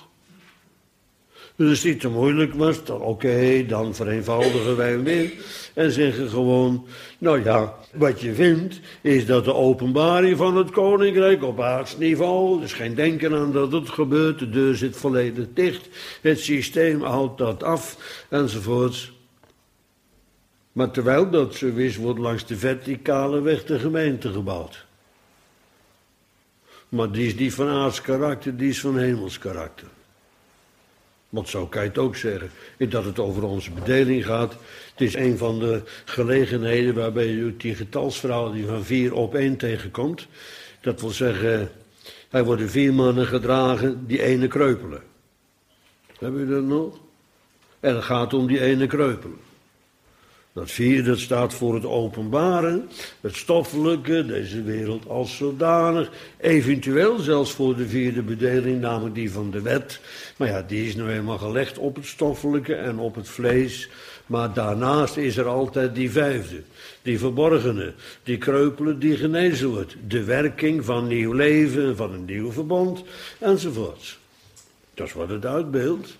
[SPEAKER 1] Dus als het niet te moeilijk was, dan oké, okay, dan vereenvoudigen wij hem weer. En zeggen gewoon, nou ja, wat je vindt, is dat de openbaring van het koninkrijk op aardsniveau, dus geen denken aan dat het gebeurt, de deur zit volledig dicht, het systeem houdt dat af, enzovoorts. Maar terwijl dat zo is, wordt langs de verticale weg de gemeente gebouwd. Maar die is niet van aards karakter, die is van hemels karakter. Want zo kan je het ook zeggen, dat het over onze bedeling gaat. Het is een van de gelegenheden waarbij je die getalsverhouding van vier op één tegenkomt. Dat wil zeggen, er worden vier mannen gedragen die ene kreupelen. Hebben u dat nog? En het gaat om die ene kreupelen. Dat vier, dat staat voor het openbaren, het stoffelijke, deze wereld als zodanig. Eventueel zelfs voor de vierde bedeling, namelijk die van de wet. Maar ja, die is nou eenmaal gelegd op het stoffelijke en op het vlees. Maar daarnaast is er altijd die vijfde, die verborgene, die kreupelen die genezen wordt. De werking van nieuw leven, van een nieuw verbond, enzovoorts. Dat is wat het uitbeeldt.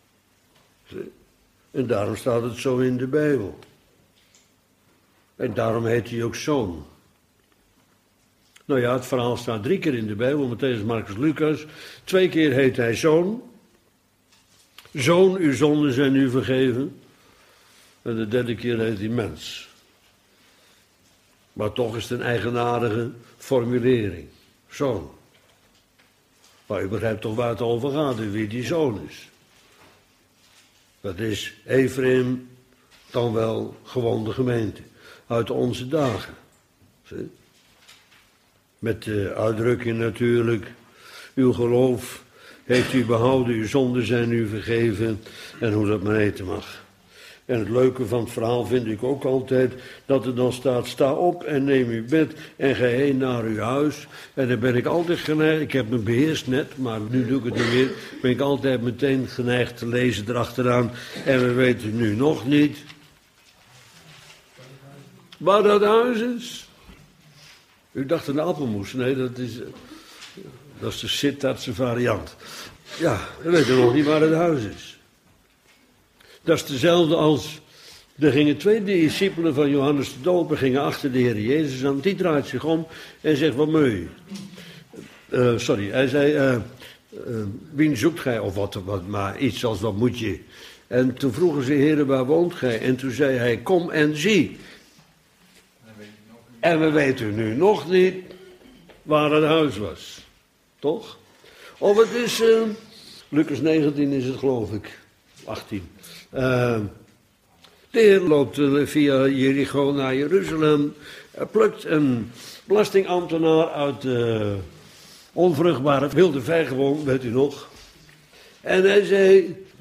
[SPEAKER 1] En daarom staat het zo in de Bijbel. En daarom heet hij ook zoon. Nou ja, het verhaal staat drie keer in de Bijbel, Matthäus, Marcus, Lucas. Twee keer heet hij zoon. Zoon, uw zonden zijn u vergeven. En de derde keer heet hij mens. Maar toch is het een eigenaardige formulering. Zoon. Maar u begrijpt toch waar het over gaat en wie die zoon is. Dat is Ephraim, dan wel gewoon de gemeente. Uit onze dagen. Zie? Met de uitdrukking natuurlijk, uw geloof heeft u behouden, uw zonden zijn u vergeven en hoe dat maar heten mag. En het leuke van het verhaal vind ik ook altijd dat er dan staat, sta op en neem uw bed en ga heen naar uw huis. En dan ben ik altijd geneigd, ik heb me beheerst net, maar nu doe ik het niet meer, ben ik altijd meteen geneigd te lezen erachteraan. En we weten nu nog niet waar dat huis is. U dacht een appelmoes, nee, dat is, dat is de Sittardse variant. Ja, we weten nog niet waar het huis is. Dat is dezelfde als, er gingen twee discipelen van Johannes de Doper, gingen achter de Heer Jezus aan, die draait zich om en zegt, wat meu. Uh, sorry, hij zei, uh, uh, wie zoekt gij, of wat, wat, maar iets als, wat moet je? En toen vroegen ze, Heer, waar woont gij? En toen zei hij, kom en zie. En we weten nu nog niet waar het huis was. Toch? Of het is, uh, Lucas negentien is het geloof ik, achttien. Uh, de Heer loopt uh, via Jericho naar Jeruzalem, uh, plukt een belastingambtenaar uit de uh, onvruchtbare wilde vijgenboom, weet u nog. En hij zei,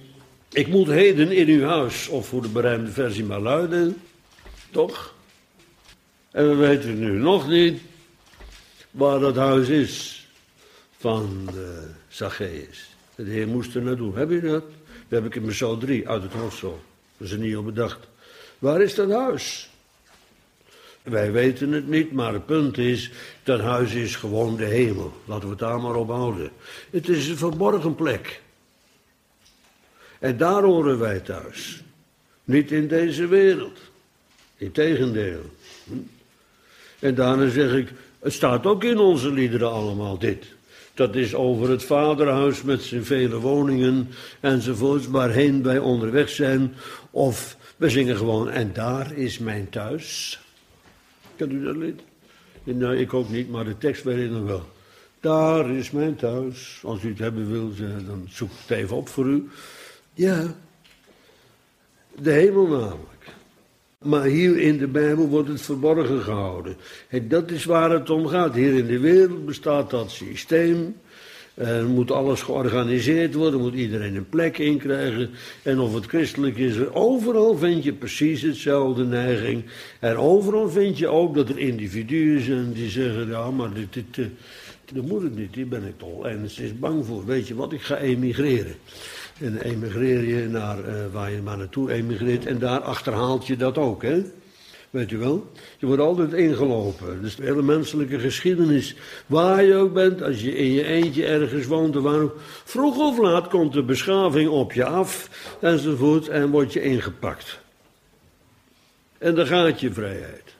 [SPEAKER 1] Ik moet heden in uw huis, of voor de berijmde versie maar luiden, toch? En we weten nu nog niet waar dat huis is van de Zacchaeus. De Heer moest er naartoe. Heb je dat? Dat heb ik in Psalm drie uit het hoofd zo. Dat is er niet op bedacht. Waar is dat huis? Wij weten het niet, maar het punt is, dat huis is gewoon de hemel. Laten we het daar maar op houden. Het is een verborgen plek. En daar horen wij thuis. Niet in deze wereld. Integendeel. En daarna zeg ik, het staat ook in onze liederen allemaal dit. Dat is over het vaderhuis met zijn vele woningen enzovoorts, waarheen wij onderweg zijn. Of we zingen gewoon, en daar is mijn thuis. Kent u dat lied? Nou, ik ook niet, maar de tekst weet ik nog wel. Daar is mijn thuis. Als u het hebben wilt, dan zoek ik het even op voor u. Ja, de hemel namelijk. Maar hier in de Bijbel wordt het verborgen gehouden. En dat is waar het om gaat. Hier in de wereld bestaat dat systeem. Er moet alles georganiseerd worden, moet iedereen een plek in krijgen. En of het christelijk is, overal vind je precies hetzelfde neiging. En overal vind je ook dat er individuen zijn die zeggen, ja, maar dit, dit, dit, dat moet het niet, hier ben ik toch enigszins bang voor. Weet je wat, ik ga emigreren. En dan emigreer je naar uh, waar je maar naartoe emigreert en daar achterhaalt je dat ook, hè. Weet u wel? Je wordt altijd ingelopen. Dus de hele menselijke geschiedenis, waar je ook bent, als je in je eentje ergens woont, waar, vroeg of laat komt de beschaving op je af, enzovoort, en word je ingepakt. En dan gaat je vrijheid.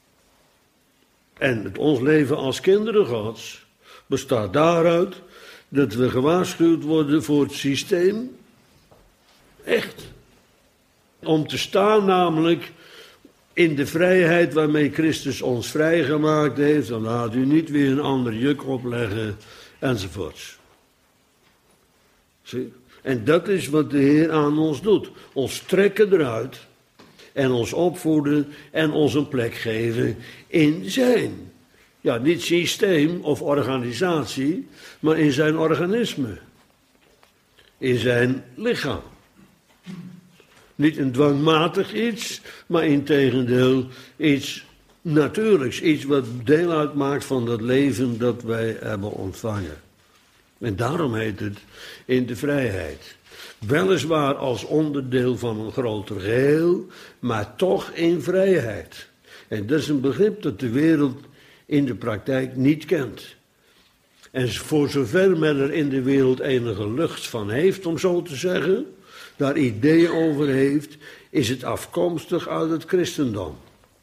[SPEAKER 1] En het, ons leven als kinderen Gods bestaat daaruit dat we gewaarschuwd worden voor het systeem. Echt. Om te staan namelijk in de vrijheid waarmee Christus ons vrijgemaakt heeft. Dan laat u niet weer een ander juk opleggen, enzovoorts. Zie? En dat is wat de Heer aan ons doet. Ons trekken eruit en ons opvoeden en ons een plek geven in zijn. Ja, niet systeem of organisatie, maar in zijn organisme. In zijn lichaam. Niet een dwangmatig iets, maar integendeel iets natuurlijks. Iets wat deel uitmaakt van dat leven dat wij hebben ontvangen. En daarom heet het in de vrijheid. Weliswaar als onderdeel van een groter geheel, maar toch in vrijheid. En dat is een begrip dat de wereld in de praktijk niet kent. En voor zover men er in de wereld enige lucht van heeft, om zo te zeggen, daar ideeën over heeft, is het afkomstig uit het christendom.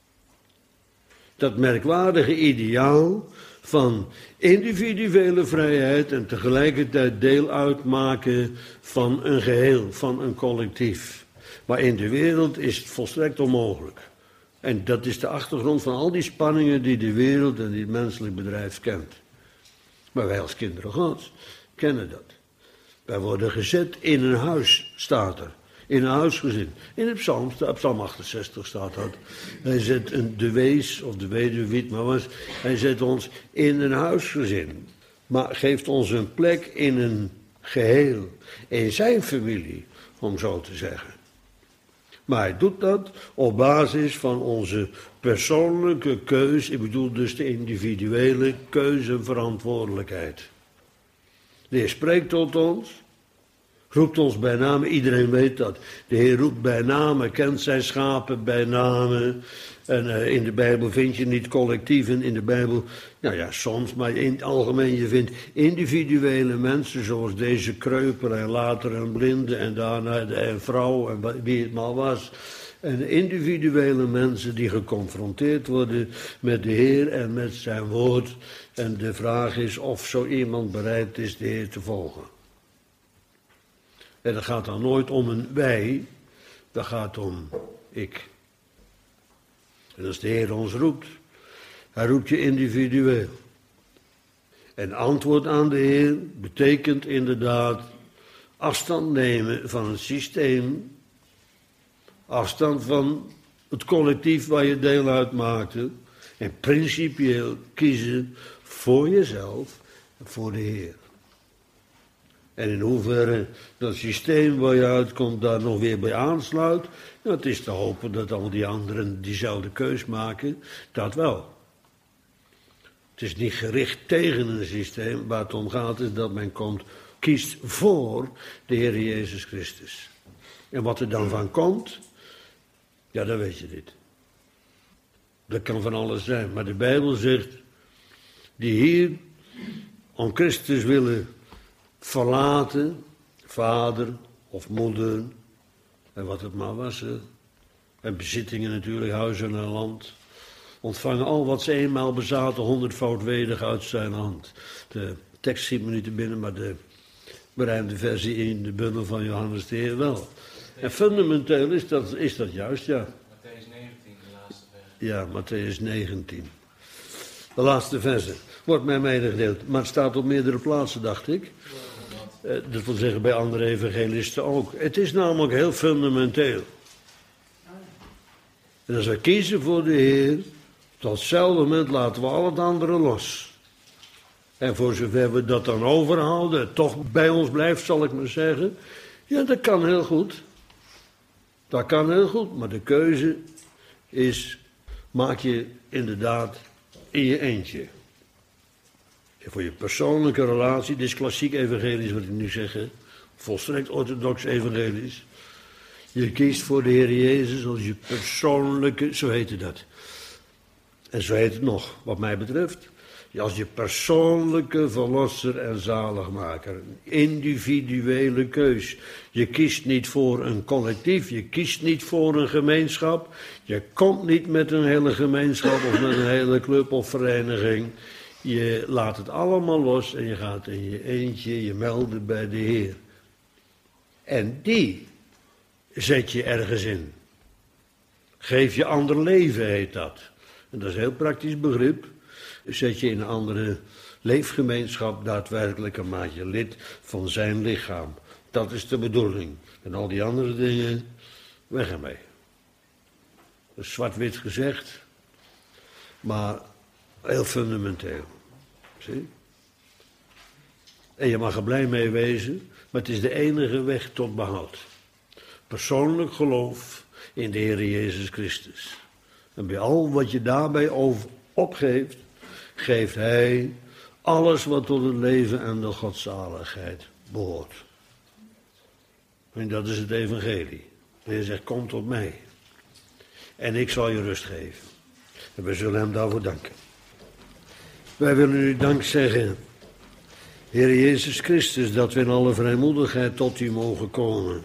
[SPEAKER 1] Dat merkwaardige ideaal van individuele vrijheid en tegelijkertijd deel uitmaken van een geheel, van een collectief. Maar in de wereld is het volstrekt onmogelijk. En dat is de achtergrond van al die spanningen die de wereld en die het menselijk bedrijf kent. Maar wij als kinderen Gods kennen dat. Wij worden gezet in een huis, staat er. In een huisgezin. In het psalm, psalm achtenzestig staat dat. Hij zet een, de wees, of de weduwe, wie het maar was. Hij zet ons in een huisgezin. Maar geeft ons een plek in een geheel. In zijn familie, om zo te zeggen. Maar hij doet dat op basis van onze persoonlijke keus. Ik bedoel dus de individuele keuze en verantwoordelijkheid. De Heer spreekt tot ons. Roept ons bij name, iedereen weet dat. De Heer roept bij name, kent zijn schapen bij name. En uh, in de Bijbel vind je niet collectieven, in de Bijbel, nou ja, soms, maar in het algemeen, je vindt individuele mensen, zoals deze kreuper en later een blinde en daarna de een vrouw en wie het maar was. En individuele mensen die geconfronteerd worden met de Heer en met zijn woord. En de vraag is of zo iemand bereid is de Heer te volgen. En dat gaat dan nooit om een wij, dat gaat om ik. En als de Heer ons roept, hij roept je individueel. En antwoord aan de Heer betekent inderdaad afstand nemen van het systeem, afstand van het collectief waar je deel uit maakte en principieel kiezen voor jezelf en voor de Heer. En in hoeverre dat systeem waar je uitkomt daar nog weer bij aansluit, nou, het is te hopen dat al die anderen diezelfde keus maken, dat wel. Het is niet gericht tegen een systeem, waar het om gaat is dat men komt, kiest voor de Heer Jezus Christus. En wat er dan van komt, ja, dat weet je niet. Dat kan van alles zijn, maar de Bijbel zegt, die hier om Christus willen verlaten, vader of moeder, en wat het maar was, hè. En bezittingen natuurlijk, huizen en land, ontvangen al wat ze eenmaal bezaten, honderdvoudwedig uit zijn hand. De tekst schiet me niet te binnen, maar de berijmde versie in de bundel van Johannes de Heer wel. En fundamenteel is dat, is dat juist, ja.
[SPEAKER 2] Mattheüs negentien, de laatste vers.
[SPEAKER 1] Ja, Mattheüs negentien. De laatste verse. Wordt mij medegedeeld. Maar het staat op meerdere plaatsen, dacht ik. Uh, dat wil zeggen bij andere evangelisten ook. Het is namelijk heel fundamenteel. En als we kiezen voor de Heer, tot hetzelfde moment laten we al het andere los. En voor zover we dat dan overhouden, het toch bij ons blijft, zal ik maar zeggen. Ja, dat kan heel goed. Dat kan heel goed, maar de keuze is, maak je inderdaad in je eentje. En voor je persoonlijke relatie, dit is klassiek evangelisch wat ik nu zeg, hè? Volstrekt orthodox evangelisch. Je kiest voor de Heer Jezus als je persoonlijke, zo heette dat. En zo heet het nog, wat mij betreft. Als je persoonlijke verlosser en zaligmaker. Een individuele keus. Je kiest niet voor een collectief, je kiest niet voor een gemeenschap. Je komt niet met een hele gemeenschap of met een hele club of vereniging. Je laat het allemaal los en je gaat in je eentje je melden bij de Heer. En die zet je ergens in. Geef je ander leven, heet dat. En dat is een heel praktisch begrip. Zet je in een andere leefgemeenschap daadwerkelijk en maak je lid van zijn lichaam. Dat is de bedoeling. En al die andere dingen, weg ermee. Dat is zwart-wit gezegd, maar heel fundamenteel. Zie? En je mag er blij mee wezen, maar het is de enige weg tot behoud. Persoonlijk geloof in de Heer Jezus Christus. En bij al wat je daarbij over opgeeft, geeft Hij alles wat tot het leven en de godzaligheid behoort. En dat is het evangelie. En je zegt, kom tot mij. En ik zal je rust geven. En we zullen hem daarvoor danken. Wij willen u dank zeggen, Heer Jezus Christus, dat we in alle vrijmoedigheid tot u mogen komen.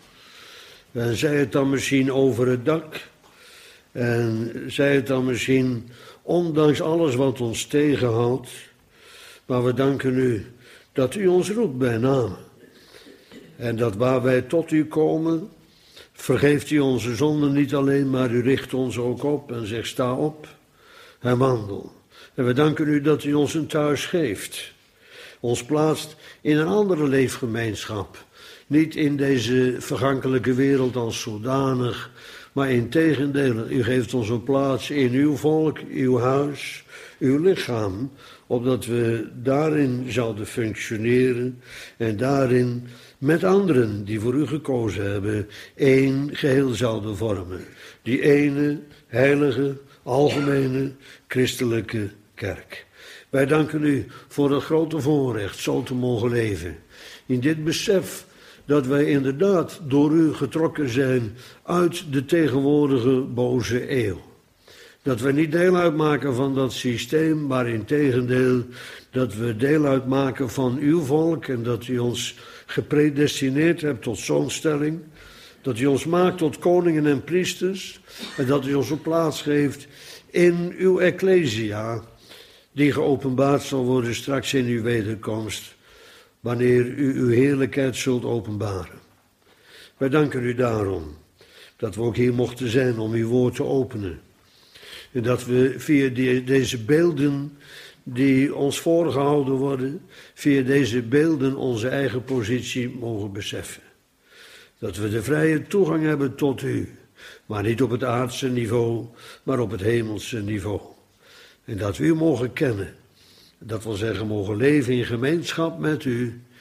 [SPEAKER 1] En zij het dan misschien over het dak. En zij het dan misschien ondanks alles wat ons tegenhoudt. Maar we danken u dat u ons roept bij naam. En dat waar wij tot u komen, vergeeft u onze zonden niet alleen, maar u richt ons ook op en zegt sta op en wandel. En we danken u dat u ons een thuis geeft. Ons plaatst in een andere leefgemeenschap. Niet in deze vergankelijke wereld als zodanig, maar integendeel, u geeft ons een plaats in uw volk, uw huis, uw lichaam, opdat we daarin zouden functioneren en daarin met anderen die voor u gekozen hebben, één geheel zouden vormen. Die ene, heilige, algemene, christelijke kerk. Wij danken u voor het grote voorrecht zo te mogen leven. In dit besef dat wij inderdaad door u getrokken zijn uit de tegenwoordige boze eeuw. Dat we niet deel uitmaken van dat systeem, maar integendeel dat we deel uitmaken van uw volk en dat u ons gepredestineerd hebt tot zo'n stelling. Dat u ons maakt tot koningen en priesters en dat u ons een plaats geeft in uw ecclesia, die geopenbaard zal worden straks in uw wederkomst, wanneer u uw heerlijkheid zult openbaren. Wij danken u daarom dat we ook hier mochten zijn om uw woord te openen. En dat we via die, deze beelden die ons voorgehouden worden, via deze beelden onze eigen positie mogen beseffen. Dat we de vrije toegang hebben tot u, maar niet op het aardse niveau, maar op het hemelse niveau. En dat we u mogen kennen. Dat wil zeggen, mogen leven in gemeenschap met u.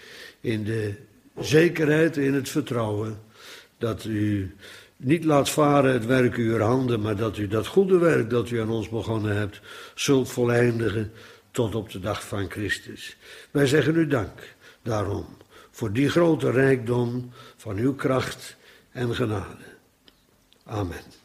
[SPEAKER 1] in de zekerheid, in het vertrouwen, dat u niet laat varen het werk uw handen, maar dat u dat goede werk dat u aan ons begonnen hebt, zult voleindigen tot op de dag van Christus. Wij zeggen u dank daarom, voor die grote rijkdom van uw kracht en genade. Amen.